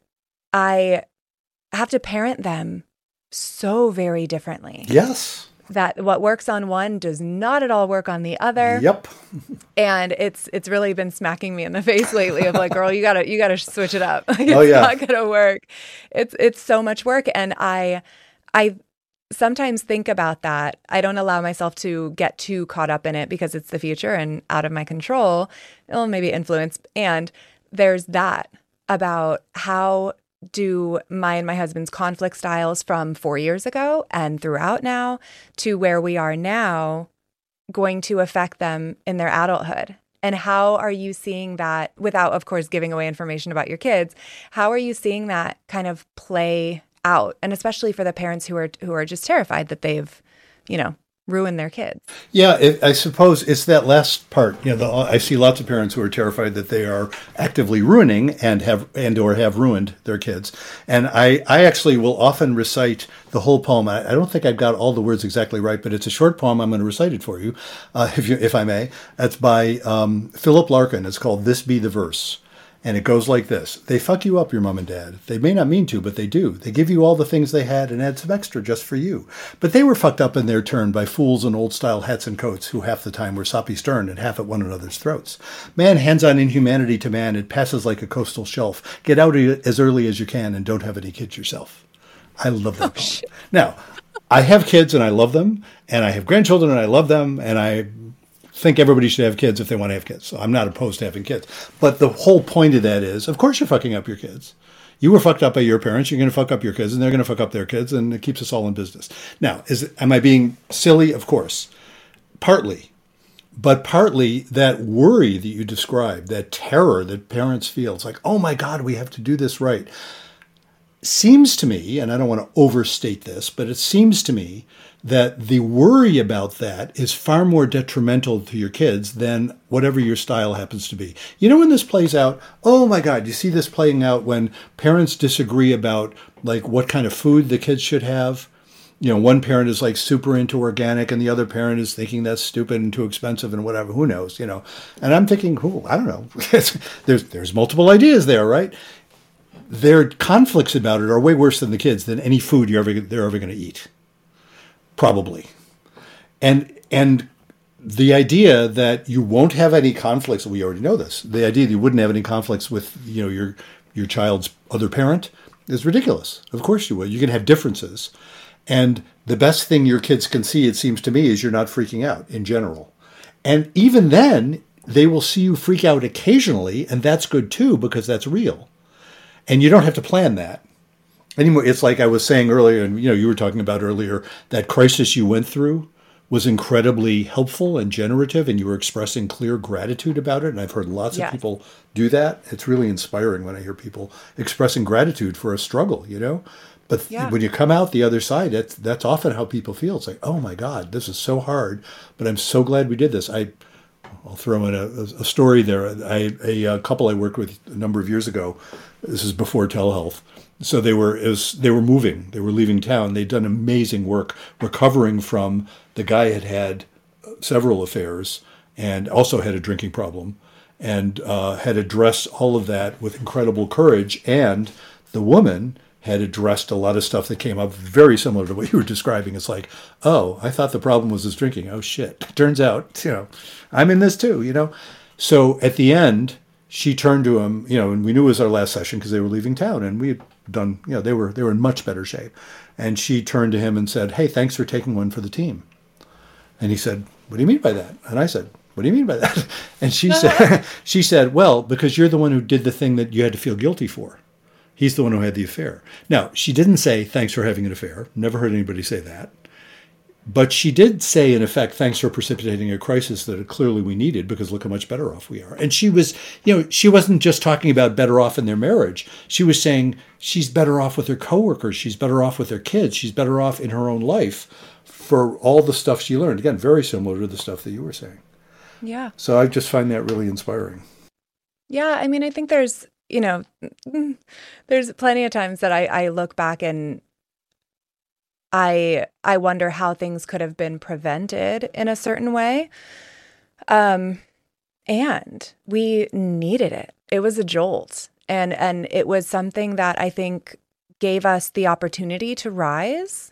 I have to parent them so very differently. Yes. That what works on one does not at all work on the other. Yep. And it's it's really been smacking me in the face lately of like, girl, you gotta you gotta switch it up. Like, it's oh, yeah. not gonna work. It's it's so much work. And I I sometimes think about that. I don't allow myself to get too caught up in it because it's the future and out of my control. It'll maybe influence. And there's that about how do my and my husband's conflict styles from four years ago and throughout now to where we are now going to affect them in their adulthood? And how are you seeing that, without, of course, giving away information about your kids, how are you seeing that kind of play out? And especially for the parents who are who are just terrified that they've, you know, ruined their kids. Yeah, it, I suppose it's that last part. You know, the, I see lots of parents who are terrified that they are actively ruining and have and or have ruined their kids. And I, I actually will often recite the whole poem. I, I don't think I've got all the words exactly right, but it's a short poem. I'm going to recite it for you, uh, if you, if I may. It's by um, Philip Larkin. It's called "This Be the Verse." And it goes like this. They fuck you up, your mom and dad. They may not mean to, but they do. They give you all the things they had and add some extra just for you. But they were fucked up in their turn by fools in old-style hats and coats who half the time were soppy stern and half at one another's throats. Man hands on inhumanity to man. It passes like a coastal shelf. Get out as early as you can and don't have any kids yourself. I love that. Oh, shit. Now, I have kids and I love them. And I have grandchildren and I love them. And I think everybody should have kids if they want to have kids. So I'm not opposed to having kids. But the whole point of that is, of course you're fucking up your kids. You were fucked up by your parents. You're going to fuck up your kids, and they're going to fuck up their kids, and it keeps us all in business. Now, is am I being silly? Of course. Partly. But partly that worry that you described, that terror that parents feel, it's like, oh my God, we have to do this right. Seems to me, and I don't want to overstate this, but it seems to me that the worry about that is far more detrimental to your kids than whatever your style happens to be. You know when this plays out? Oh my God, you see this playing out when parents disagree about like what kind of food the kids should have. You know, one parent is like super into organic and the other parent is thinking that's stupid and too expensive and whatever, who knows, you know. And I'm thinking, oh, I don't know. there's there's multiple ideas there, right? Their conflicts about it are way worse than the kids, than any food you're ever they're ever going to eat. Probably. And and the idea that you won't have any conflicts, we already know this, the idea that you wouldn't have any conflicts with, you know, your your child's other parent is ridiculous. Of course you would. You can have differences. And the best thing your kids can see, it seems to me, is you're not freaking out in general. And even then, they will see you freak out occasionally, and that's good too, because that's real. And you don't have to plan that. Anymore, it's like I was saying earlier, and you know, you were talking about earlier, that crisis you went through was incredibly helpful and generative, and you were expressing clear gratitude about it. And I've heard lots yes. of people do that. It's really inspiring when I hear people expressing gratitude for a struggle, you know? But Yeah. when you come out the other side, that's that's often how people feel. It's like, oh my God, this is so hard, but I'm so glad we did this. I, I'll throw in a, a story there. I a, a couple I worked with a number of years ago. This is before telehealth. So they were it was, they were moving. They were leaving town. They'd done amazing work recovering from the guy had had several affairs and also had a drinking problem, and uh, had addressed all of that with incredible courage. And the woman had addressed a lot of stuff that came up very similar to what you were describing. It's like, oh, I thought the problem was his drinking. Oh, shit. Turns out, you know, I'm in this too, you know. So at the end, she turned to him, you know, and we knew it was our last session because they were leaving town, and we had done, you know, they were they were in much better shape. And she turned to him and said, hey, thanks for taking one for the team. And he said, what do you mean by that? And I said, what do you mean by that? And she said, she said, well, because you're the one who did the thing that you had to feel guilty for. He's the one who had the affair. Now, she didn't say, thanks for having an affair. Never heard anybody say that. But she did say, in effect, thanks for precipitating a crisis that clearly we needed, because look how much better off we are. And she was, you know, she wasn't just talking about better off in their marriage. She was saying she's better off with her coworkers. She's better off with her kids. She's better off in her own life for all the stuff she learned. Again, very similar to the stuff that you were saying. Yeah. So I just find that really inspiring. Yeah. I mean, I think there's, you know, there's plenty of times that I, I look back and I I wonder how things could have been prevented in a certain way. Um, and we needed it. It was a jolt. And and it was something that I think gave us the opportunity to rise,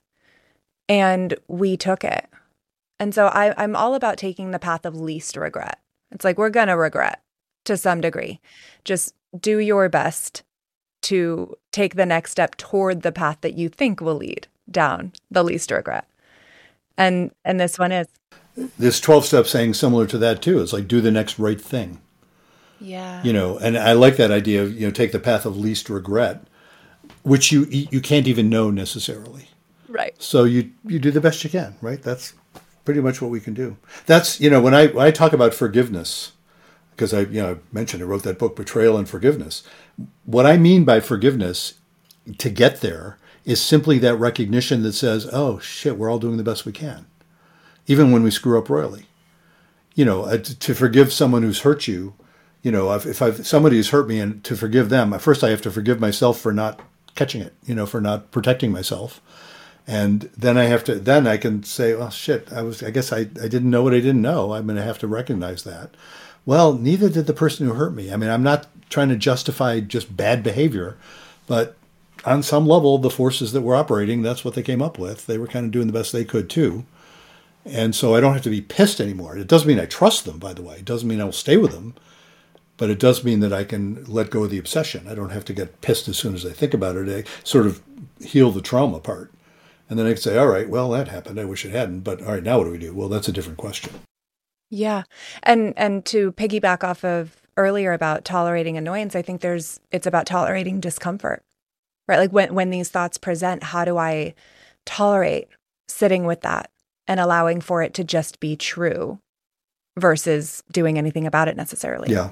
and we took it. And so I, I'm all about taking the path of least regret. It's like, we're going to regret to some degree. Just do your best to take the next step toward the path that you think will lead down the least regret. And and this one is. This twelve-step saying similar to that, too. It's like, do the next right thing. Yeah. You know, and I like that idea of, you know, take the path of least regret, which you you can't even know necessarily. Right. So you you do the best you can, right? That's pretty much what we can do. That's, you know, when I, when I talk about forgiveness, because I, you know, I mentioned I wrote that book, Betrayal and Forgiveness. What I mean by forgiveness to get there is simply that recognition that says, oh, shit, we're all doing the best we can, even when we screw up royally. You know, uh, to, to forgive someone who's hurt you, you know, if, if I've, somebody has hurt me, and to forgive them, first I have to forgive myself for not catching it, you know, for not protecting myself. And then I have to, then I can say, well, shit, I was, I guess I, I didn't know what I didn't know. I'm going to have to recognize that. Well, neither did the person who hurt me. I mean, I'm not trying to justify just bad behavior, but on some level, the forces that were operating, that's what they came up with. They were kind of doing the best they could too. And so I don't have to be pissed anymore. It doesn't mean I trust them, by the way. It doesn't mean I'll stay with them, but it does mean that I can let go of the obsession. I don't have to get pissed as soon as I think about it. I sort of heal the trauma part. And then I can say, all right, well, that happened. I wish it hadn't. But all right, now what do we do? Well, that's a different question. Yeah. And and to piggyback off of earlier about tolerating annoyance, I think there's it's about tolerating discomfort, right? Like when, when these thoughts present, how do I tolerate sitting with that and allowing for it to just be true versus doing anything about it necessarily? Yeah.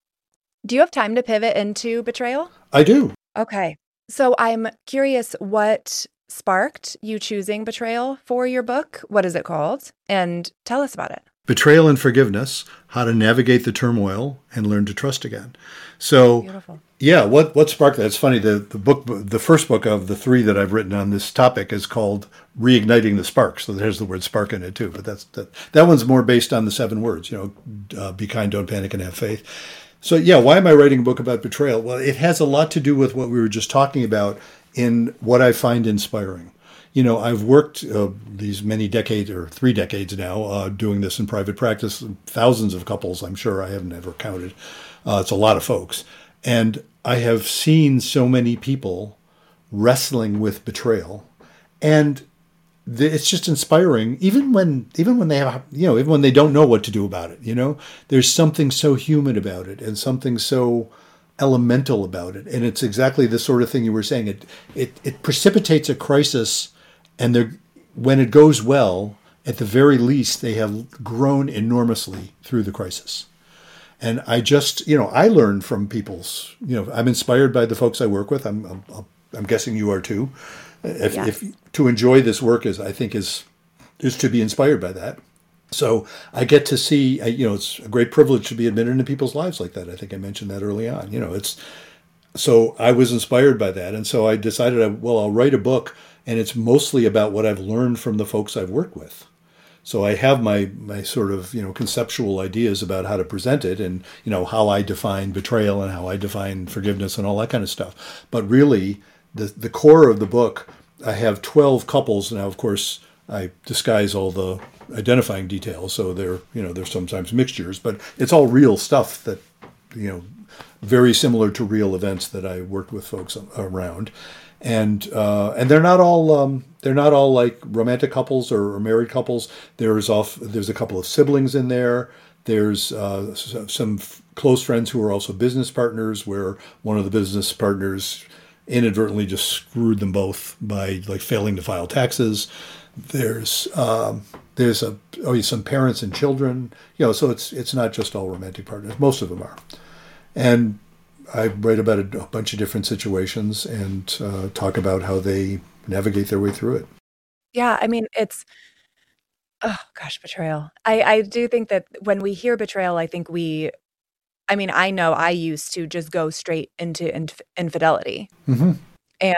Do you have time to pivot into betrayal? I do. Okay. So I'm curious what sparked you choosing betrayal for your book. What is it called? And tell us about it. Betrayal and Forgiveness, How to Navigate the Turmoil and Learn to Trust Again. So, Beautiful. Yeah, what, what sparked that? It's funny, the, the book, the first book of the three that I've written on this topic is called Reigniting the Spark. So there's the word spark in it too, but that's that, that one's more based on the seven words, you know, uh, be kind, don't panic, and have faith. So yeah, why am I writing a book about betrayal? Well, it has a lot to do with what we were just talking about in what I find inspiring. You know, I've worked uh, these many decades, or three decades now, uh, doing this in private practice, thousands of couples, I'm sure. I haven't ever counted. Uh, it's a lot of folks. And I have seen so many people wrestling with betrayal. And th- it's just inspiring, even when, even when they have, you know, even when they don't know what to do about it, you know, there's something so human about it and something so elemental about it. And it's exactly the sort of thing you were saying. It, it, it precipitates a crisis. And they're, when it goes well, at the very least, they have grown enormously through the crisis. And I just, you know, I learn from people's, you know, I'm inspired by the folks I work with. I'm, I'm, I'm guessing you are too. if, Yes. if to enjoy this work is, I think is, is to be inspired by that. So I get to see, you know, it's a great privilege to be admitted into people's lives like that. I think I mentioned that early on. You know, it's, so I was inspired by that. And so I decided, well, I'll write a book, and it's mostly about what I've learned from the folks I've worked with. So I have my, my sort of, you know, conceptual ideas about how to present it, and, you know, how I define betrayal and how I define forgiveness and all that kind of stuff. But really, the, the core of the book, I have twelve couples. Now, of course, I disguise all the identifying details, so they're, you know, there's sometimes mixtures, but it's all real stuff that, you know, very similar to real events that I worked with folks around, and uh, and they're not all um, they're not all like romantic couples or, or married couples. There's off there's a couple of siblings in there. There's uh, some f- close friends who are also business partners, where one of the business partners inadvertently just screwed them both by like failing to file taxes. There's um, there's a oh, some parents and children, you know. So it's it's not just all romantic partners. Most of them are, and I write about a, a bunch of different situations and uh, talk about how they navigate their way through it. Yeah, I mean, it's oh gosh, betrayal. I I do think that when we hear betrayal, I think we, I mean, I know I used to just go straight into inf- infidelity, Mm-hmm. and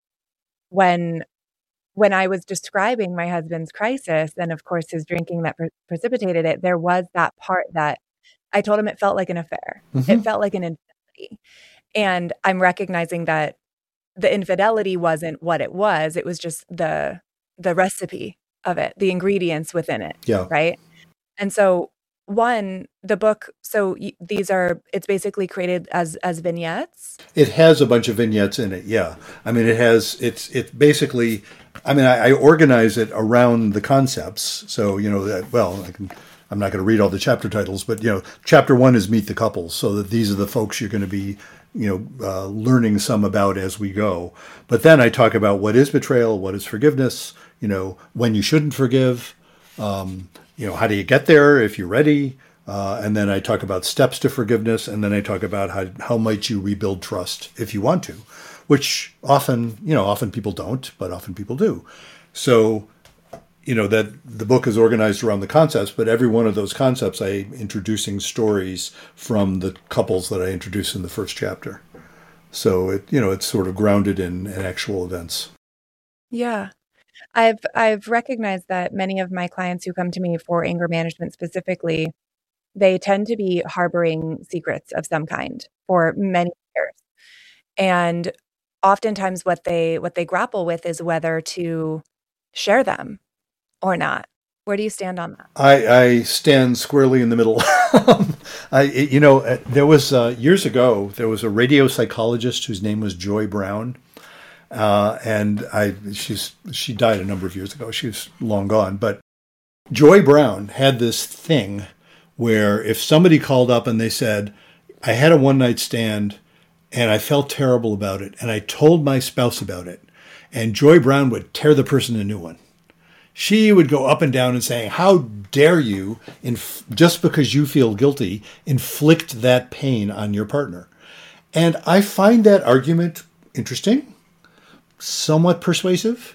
when. When I was describing my husband's crisis, and of course his drinking that pre- precipitated it, there was that part that I told him it felt like an affair. Mm-hmm. It felt like an infidelity. And I'm recognizing that the infidelity wasn't what it was. It was just the the recipe of it, the ingredients within it. Yeah. Right. And so one, the book, so y- these are, it's basically created as as vignettes. It has a bunch of vignettes in it. Yeah. I mean, it has, it's, it's basically, I mean, I, I organize it around the concepts. So, you know, that, well, I can, I'm not going to read all the chapter titles, but, you know, chapter one is Meet the Couples. So that these are the folks you're going to be, you know, uh, learning some about as we go. But then I talk about what is betrayal, what is forgiveness, you know, when you shouldn't forgive, um, you know, how do you get there if you're ready? Uh, and then I talk about steps to forgiveness. And then I talk about how, how might you rebuild trust if you want to, which often, you know, often people don't, but often people do. So, you know, that the book is organized around the concepts, but every one of those concepts, I'm introducing stories from the couples that I introduced in the first chapter. So it, you know, it's sort of grounded in, in actual events. Yeah. I've I've recognized that many of my clients who come to me for anger management specifically, they tend to be harboring secrets of some kind for many years. And oftentimes what they what they grapple with is whether to share them or not. Where do you stand on that? I, I stand squarely in the middle. I, you know, there was uh, years ago, there was a radio psychologist whose name was Joy Brown. Uh, and I, she's, she died a number of years ago. She was long gone, but Joy Brown had this thing where if somebody called up and they said, I had a one night stand and I felt terrible about it, and I told my spouse about it, and Joy Brown would tear the person a new one. She would go up and down and saying, how dare you, inf- just because you feel guilty, inflict that pain on your partner? And I find that argument interesting, somewhat persuasive.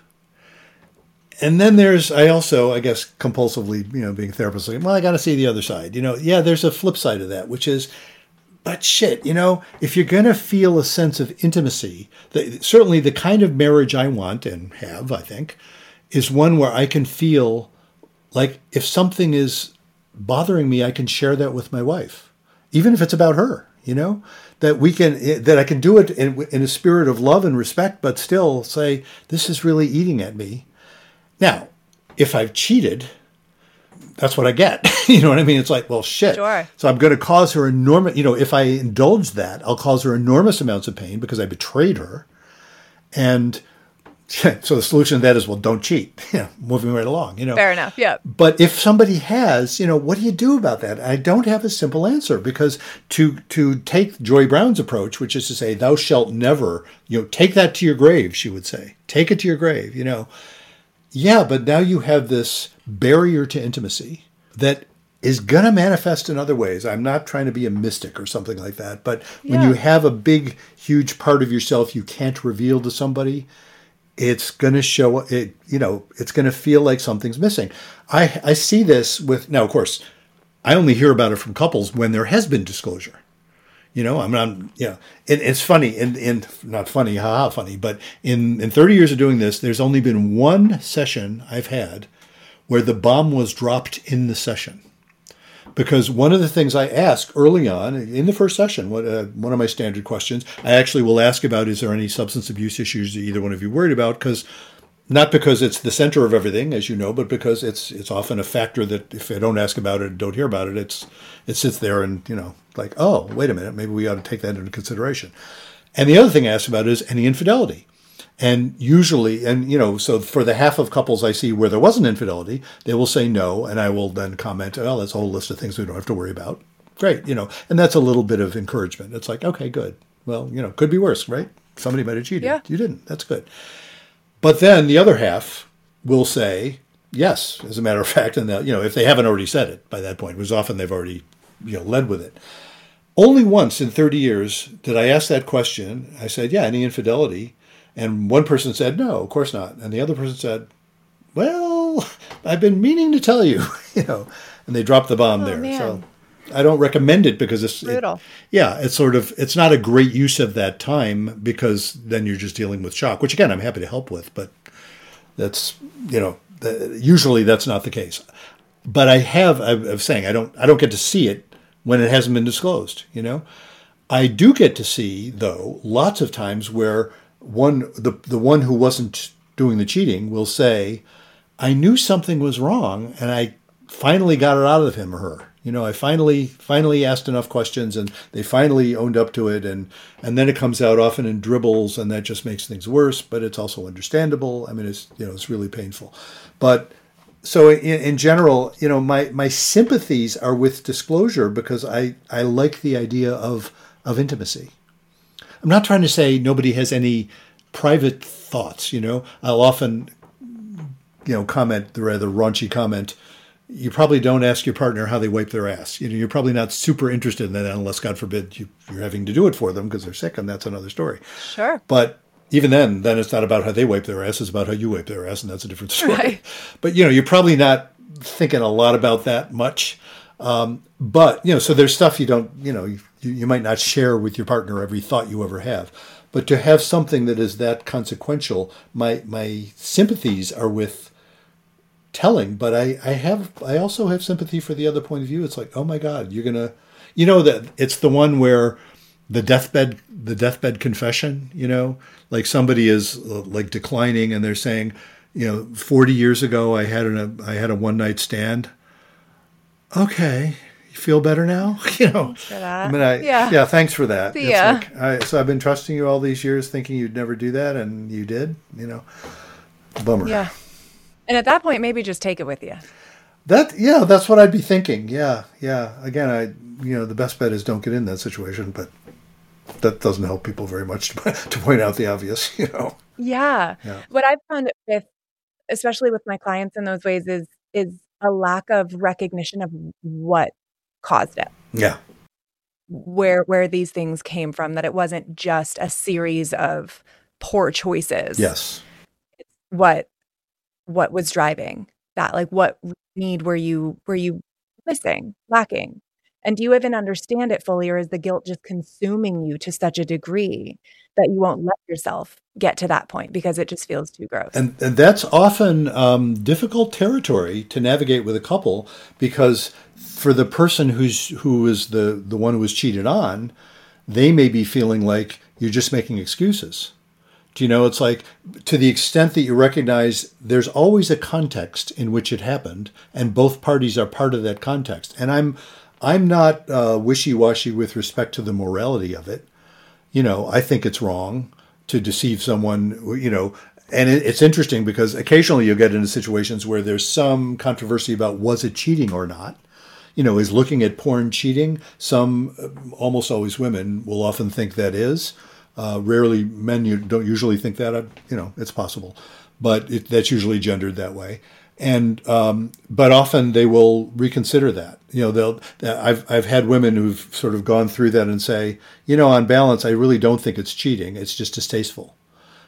And then there's, I also, I guess, compulsively, you know, being a therapist, like, well, I got to see the other side. You know, yeah, there's a flip side of that, which is, but shit, you know, if you're going to feel a sense of intimacy, the, certainly the kind of marriage I want and have, I think, is one where I can feel like if something is bothering me, I can share that with my wife, even if it's about her, you know, that we can, that I can do it in, in a spirit of love and respect, but still say, this is really eating at me. Now, if I've cheated, that's what I get. You know what I mean? It's like, well, shit. Sure. So I'm going to cause her enormous, you know, if I indulge that, I'll cause her enormous amounts of pain because I betrayed her. And so the solution to that is, well, don't cheat. Yeah, moving right along, you know. Fair enough. Yeah. But if somebody has, you know, what do you do about that? I don't have a simple answer, because to to take Joy Brown's approach, which is to say, thou shalt never, you know, take that to your grave, she would say. Take it to your grave, you know. Yeah, but now you have this barrier to intimacy that is going to manifest in other ways. I'm not trying to be a mystic or something like that. But when Yeah. you have a big, huge part of yourself you can't reveal to somebody, it's going to show it, you know, it's going to feel like something's missing. I, I see this with, now, of course, I only hear about it from couples when there has been disclosure. You know, I'm not, you know, it, it's funny, and, and not funny, haha, funny, but in, in thirty years of doing this, there's only been one session I've had where the bomb was dropped in the session. Because one of the things I ask early on in the first session, what, uh, one of my standard questions, I actually will ask about, is there any substance abuse issues that either one of you worried about? Because not because it's the center of everything, as you know, but because it's it's often a factor that if I don't ask about it, don't hear about it, it's it sits there and, you know, like, oh, wait a minute, maybe we ought to take that into consideration. And the other thing I ask about is any infidelity. And usually, and, you know, so for the half of couples I see where there wasn't infidelity, they will say no. And I will then comment, oh, that's a whole list of things we don't have to worry about. Great. You know, and that's a little bit of encouragement. It's like, okay, good. Well, you know, could be worse, right? Somebody might have cheated. Yeah. You didn't. That's good. But then the other half will say yes, as a matter of fact. And, you know, if they haven't already said it by that point, because often they've already, you know, led with it. Only once in thirty years did I ask that question. I said, yeah, any infidelity? And one person said, no, of course not. And the other person said, well, I've been meaning to tell you, you know, and they dropped the bomb oh, there. Man. So I don't recommend it because it's brutal. It, yeah, it's sort of, it's not a great use of that time because then you're just dealing with shock, which again, I'm happy to help with, but that's, you know, the, usually that's not the case. But I have, I was saying, I don't, I don't get to see it when it hasn't been disclosed, you know. I do get to see, though, lots of times where one, the the one who wasn't doing the cheating will say, I knew something was wrong and I finally got it out of him or her. You know, I finally finally asked enough questions and they finally owned up to it. And, and then it comes out often in dribbles and that just makes things worse, but it's also understandable. I mean, it's, you know, it's really painful. But so in, in general, you know, my, my sympathies are with disclosure because I, I like the idea of, of intimacy. I'm not trying to say nobody has any private thoughts, you know. I'll often, you know, comment the rather raunchy comment, you probably don't ask your partner how they wipe their ass. You know, you're probably not super interested in that unless, God forbid, you, you're having to do it for them because they're sick, and that's another story. Sure. But even then, then it's not about how they wipe their ass, it's about how you wipe their ass, and that's a different story. Right. But, you know, you're probably not thinking a lot about that much. Um, but, you know, so there's stuff you don't, you know, you, you might not share with your partner every thought you ever have. But to have something that is that consequential, my my sympathies are with telling, but I, I have I also have sympathy for the other point of view. It's like, oh my God, you're gonna, you know, that it's the one where the deathbed the deathbed confession, you know, like somebody is uh, like declining and they're saying, you know, forty years ago I had an I had a one night stand. Okay, you feel better now, you know. Thanks for that. I mean, I, yeah. yeah, thanks for that. See ya. It's like, I, so I've been trusting you all these years, thinking you'd never do that, and you did. You know, bummer. Yeah. And at that point, maybe just take it with you. That, yeah, that's what I'd be thinking. Yeah, yeah. Again, I, you know, the best bet is don't get in that situation, but that doesn't help people very much to, to point out the obvious, you know. Yeah. Yeah. What I've found with, especially with my clients in those ways, is is a lack of recognition of what caused it. Yeah. Where where these things came from, that it wasn't just a series of poor choices. Yes. It's what what was driving that? Like, what need were you were you missing, lacking? And do you even understand it fully, or is the guilt just consuming you to such a degree that you won't let yourself get to that point because it just feels too gross? And, and that's often um, difficult territory to navigate with a couple, because for the person who's who is the, the one who was cheated on, they may be feeling like you're just making excuses. Do you know, it's like, to the extent that you recognize there's always a context in which it happened, and both parties are part of that context. And I'm I'm not uh, wishy-washy with respect to the morality of it. You know, I think it's wrong to deceive someone, you know, and it, it's interesting because occasionally you'll get into situations where there's some controversy about was it cheating or not. You know, is looking at porn cheating? Some, almost always women, will often think that is. Uh, rarely men you don't usually think that. You know, it's possible, but it, that's usually gendered that way. And um, but often they will reconsider that. You know, they'll. I've I've had women who've sort of gone through that and say, you know, on balance, I really don't think it's cheating. It's just distasteful.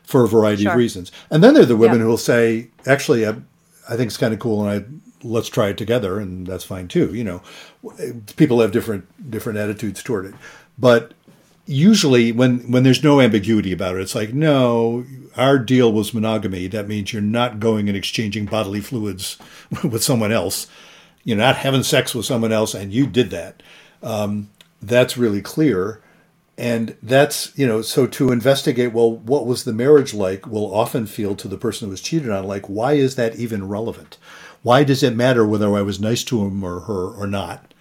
for a variety Sure. of reasons. And then there are the women Yeah. who will say, actually, I, I think it's kind of cool, and I let's try it together, and that's fine too. You know, people have different different attitudes toward it, but usually when when there's no ambiguity about it, it's like, no, our deal was monogamy. That means you're not going and exchanging bodily fluids with someone else. You're not having sex with someone else, and you did that. Um, that's really clear. And that's, you know, so to investigate, well, what was the marriage like, will often feel to the person who was cheated on, like, why is that even relevant? Why does it matter whether I was nice to him or her or not?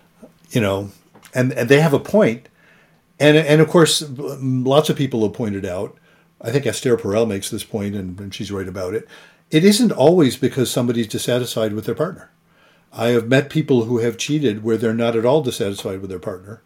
You know, and, and they have a point. And, and of course, lots of people have pointed out, I think Esther Perel makes this point, and, and she's right about it. It isn't always because somebody's dissatisfied with their partner. I have met people who have cheated where they're not at all dissatisfied with their partner,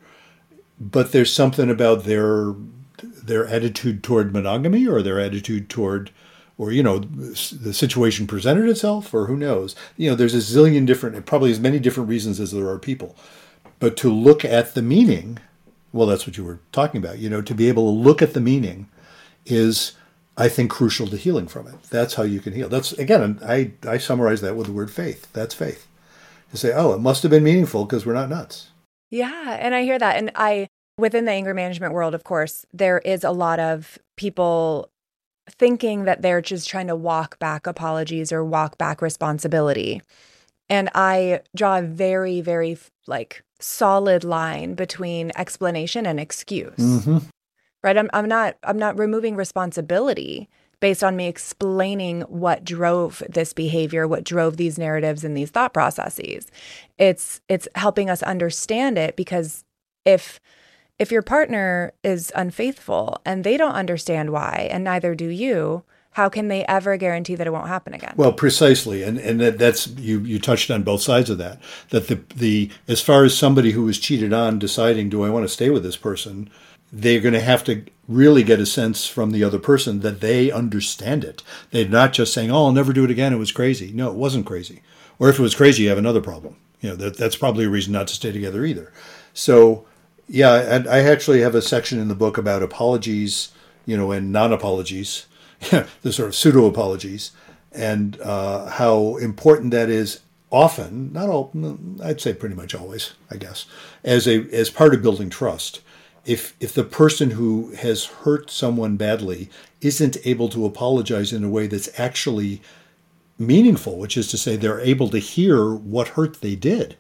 but there's something about their their attitude toward monogamy, or their attitude toward, or, you know, the situation presented itself, or who knows. You know, there's a zillion different, probably as many different reasons as there are people. But to look at the meaning, well, that's what you were talking about. You know, to be able to look at the meaning is, I think, crucial to healing from it. That's how you can heal. That's, again, I, I summarize that with the word faith. That's faith. To say, oh, it must have been meaningful because we're not nuts. Yeah, and I hear that. And I, within the anger management world, of course, there is a lot of people thinking that they're just trying to walk back apologies or walk back responsibility. And I draw a very, very like solid line between explanation and excuse. Mm-hmm. Right? I'm I'm not I'm not removing responsibility based on me explaining what drove this behavior, what drove these narratives and these thought processes. It's it's helping us understand it, because if if your partner is unfaithful and they don't understand why, and neither do you, how can they ever guarantee that it won't happen again? Well, precisely, and and that, that's you you touched on both sides of that. That the the as far as somebody who was cheated on deciding, do I want to stay with this person, they're going to have to really get a sense from the other person that they understand it. They're not just saying, oh, I'll never do it again, it was crazy. No, it wasn't crazy. Or if it was crazy, you have another problem. You know, that that's probably a reason not to stay together either. So, yeah, and I actually have a section in the book about apologies, you know, and non-apologies, the sort of pseudo-apologies, and uh, how important that is often, not all, I'd say pretty much always, I guess, as a as part of building trust. If if the person who has hurt someone badly isn't able to apologize in a way that's actually meaningful, which is to say they're able to hear what hurt they did,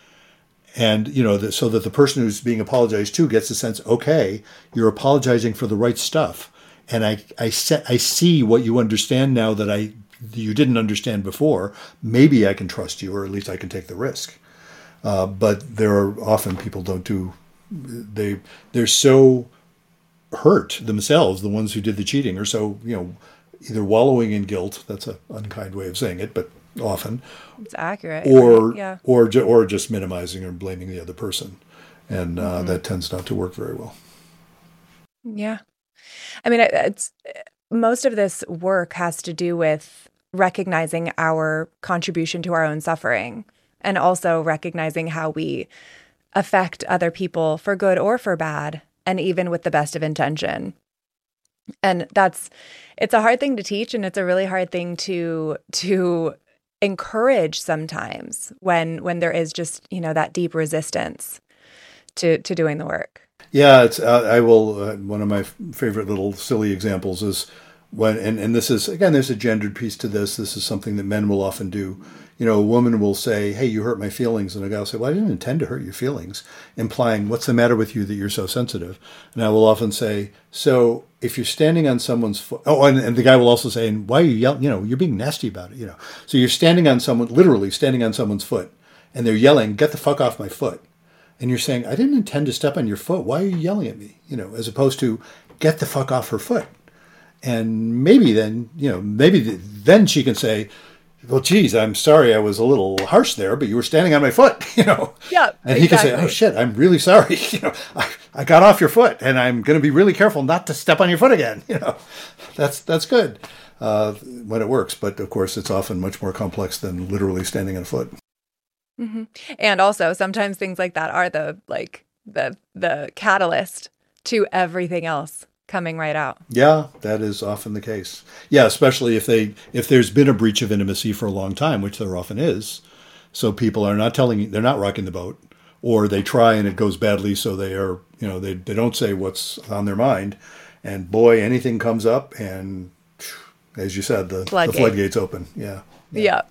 and, you know, the, so that the person who's being apologized to gets the sense, okay, you're apologizing for the right stuff, and I I, se- I see what you understand now that I you didn't understand before. Maybe I can trust you, or at least I can take the risk. Uh, but there are often people don't do. They they're so hurt themselves, the ones who did the cheating, are so, you know, either wallowing in guilt. That's an unkind way of saying it, but often It's accurate. or right? Yeah. or ju- or just minimizing or blaming the other person, and uh, Mhm. that tends not to work very well. Yeah. I mean, it- it's most of this work has to do with recognizing our contribution to our own suffering, and also recognizing how we affect other people for good or for bad, and even with the best of intention. And that's, it's a hard thing to teach, and it's a really hard thing to to encourage sometimes when when there is just, you know, that deep resistance to to doing the work. Yeah, it's. Uh, I will. Uh, one of my f- favorite little silly examples is when, and, and this is, again, there's a gendered piece to this. This is something that men will often do. You know, a woman will say, "Hey, you hurt my feelings," and a guy will say, "Well, I didn't intend to hurt your feelings," implying, "What's the matter with you that you're so sensitive?" And I will often say, "So if you're standing on someone's foot," oh, and, and the guy will also say, "And why are you yelling? You know, you're being nasty about it. You know, so you're standing on someone, literally standing on someone's foot, and they're yelling, 'Get the fuck off my foot.'" And you're saying, "I didn't intend to step on your foot. Why are you yelling at me?" You know, as opposed to, "Get the fuck off her foot." And maybe then, you know, maybe th- then she can say, "Well, geez, I'm sorry I was a little harsh there, but you were standing on my foot," you know. Yeah, And he exactly. can say, "Oh shit, I'm really sorry. You know, I, I got off your foot, and I'm going to be really careful not to step on your foot again." You know, that's that's good uh, when it works. But of course, it's often much more complex than literally standing on a foot. Mm-hmm. And also, sometimes things like that are the like the the catalyst to everything else coming right out. Yeah, that is often the case. Yeah, especially if they if there's been a breach of intimacy for a long time, which there often is. So people are not telling you, they're not rocking the boat, or they try and it goes badly, so they are, you know, they, they don't say what's on their mind. And boy, anything comes up and, as you said, the, Floodgate. the floodgates open. Yeah. yeah. Yeah.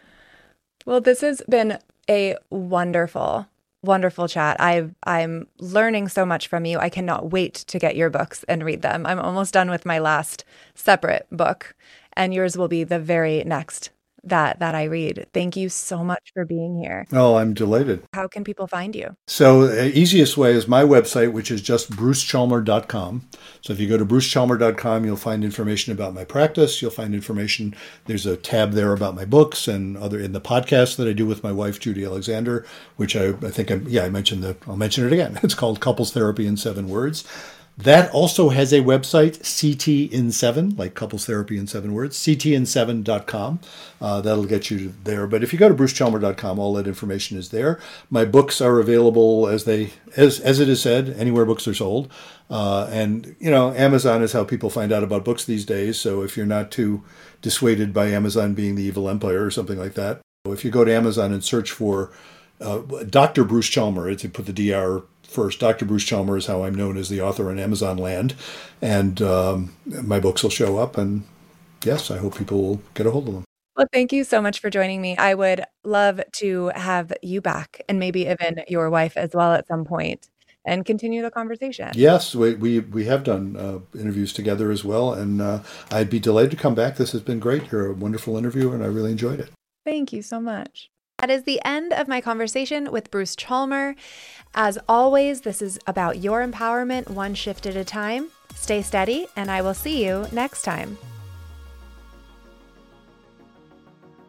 Well, this has been a wonderful, wonderful chat. I've, I'm learning so much from you. I cannot wait to get your books and read them. I'm almost done with my last separate book, and yours will be the very next that that I read. Thank you so much for being here. Oh, I'm delighted. How can people find you? So the easiest way is my website, which is just bruce chalmer dot com. So if you go to bruce chalmer dot com, you'll find information about my practice. You'll find information. There's a tab there about my books and other in the podcast that I do with my wife, Judy Alexander, which I, I think, I, yeah, I mentioned that. I'll mention it again. It's called Couples Therapy in Seven Words. That also has a website, C T in seven, like Couples Therapy in Seven Words, c t in seven dot com. Uh, that'll get you there. But if you go to bruce chalmer dot com, all that information is there. My books are available as they as as it is said, anywhere books are sold. Uh, and, you know, Amazon is how people find out about books these days. So if you're not too dissuaded by Amazon being the evil empire or something like that, if you go to Amazon and search for uh, Doctor Bruce Chalmer, it's, you put the D R first. Doctor Bruce Chalmer is how I'm known as the author on Amazon land. And um, my books will show up. And yes, I hope people will get a hold of them. Well, thank you so much for joining me. I would love to have you back, and maybe even your wife as well at some point, and continue the conversation. Yes, we we, we have done uh, interviews together as well. And uh, I'd be delighted to come back. This has been great. You're a wonderful interviewer, and I really enjoyed it. Thank you so much. That is the end of my conversation with Bruce Chalmer. As always, this is about your empowerment, one shift at a time. Stay steady, and I will see you next time.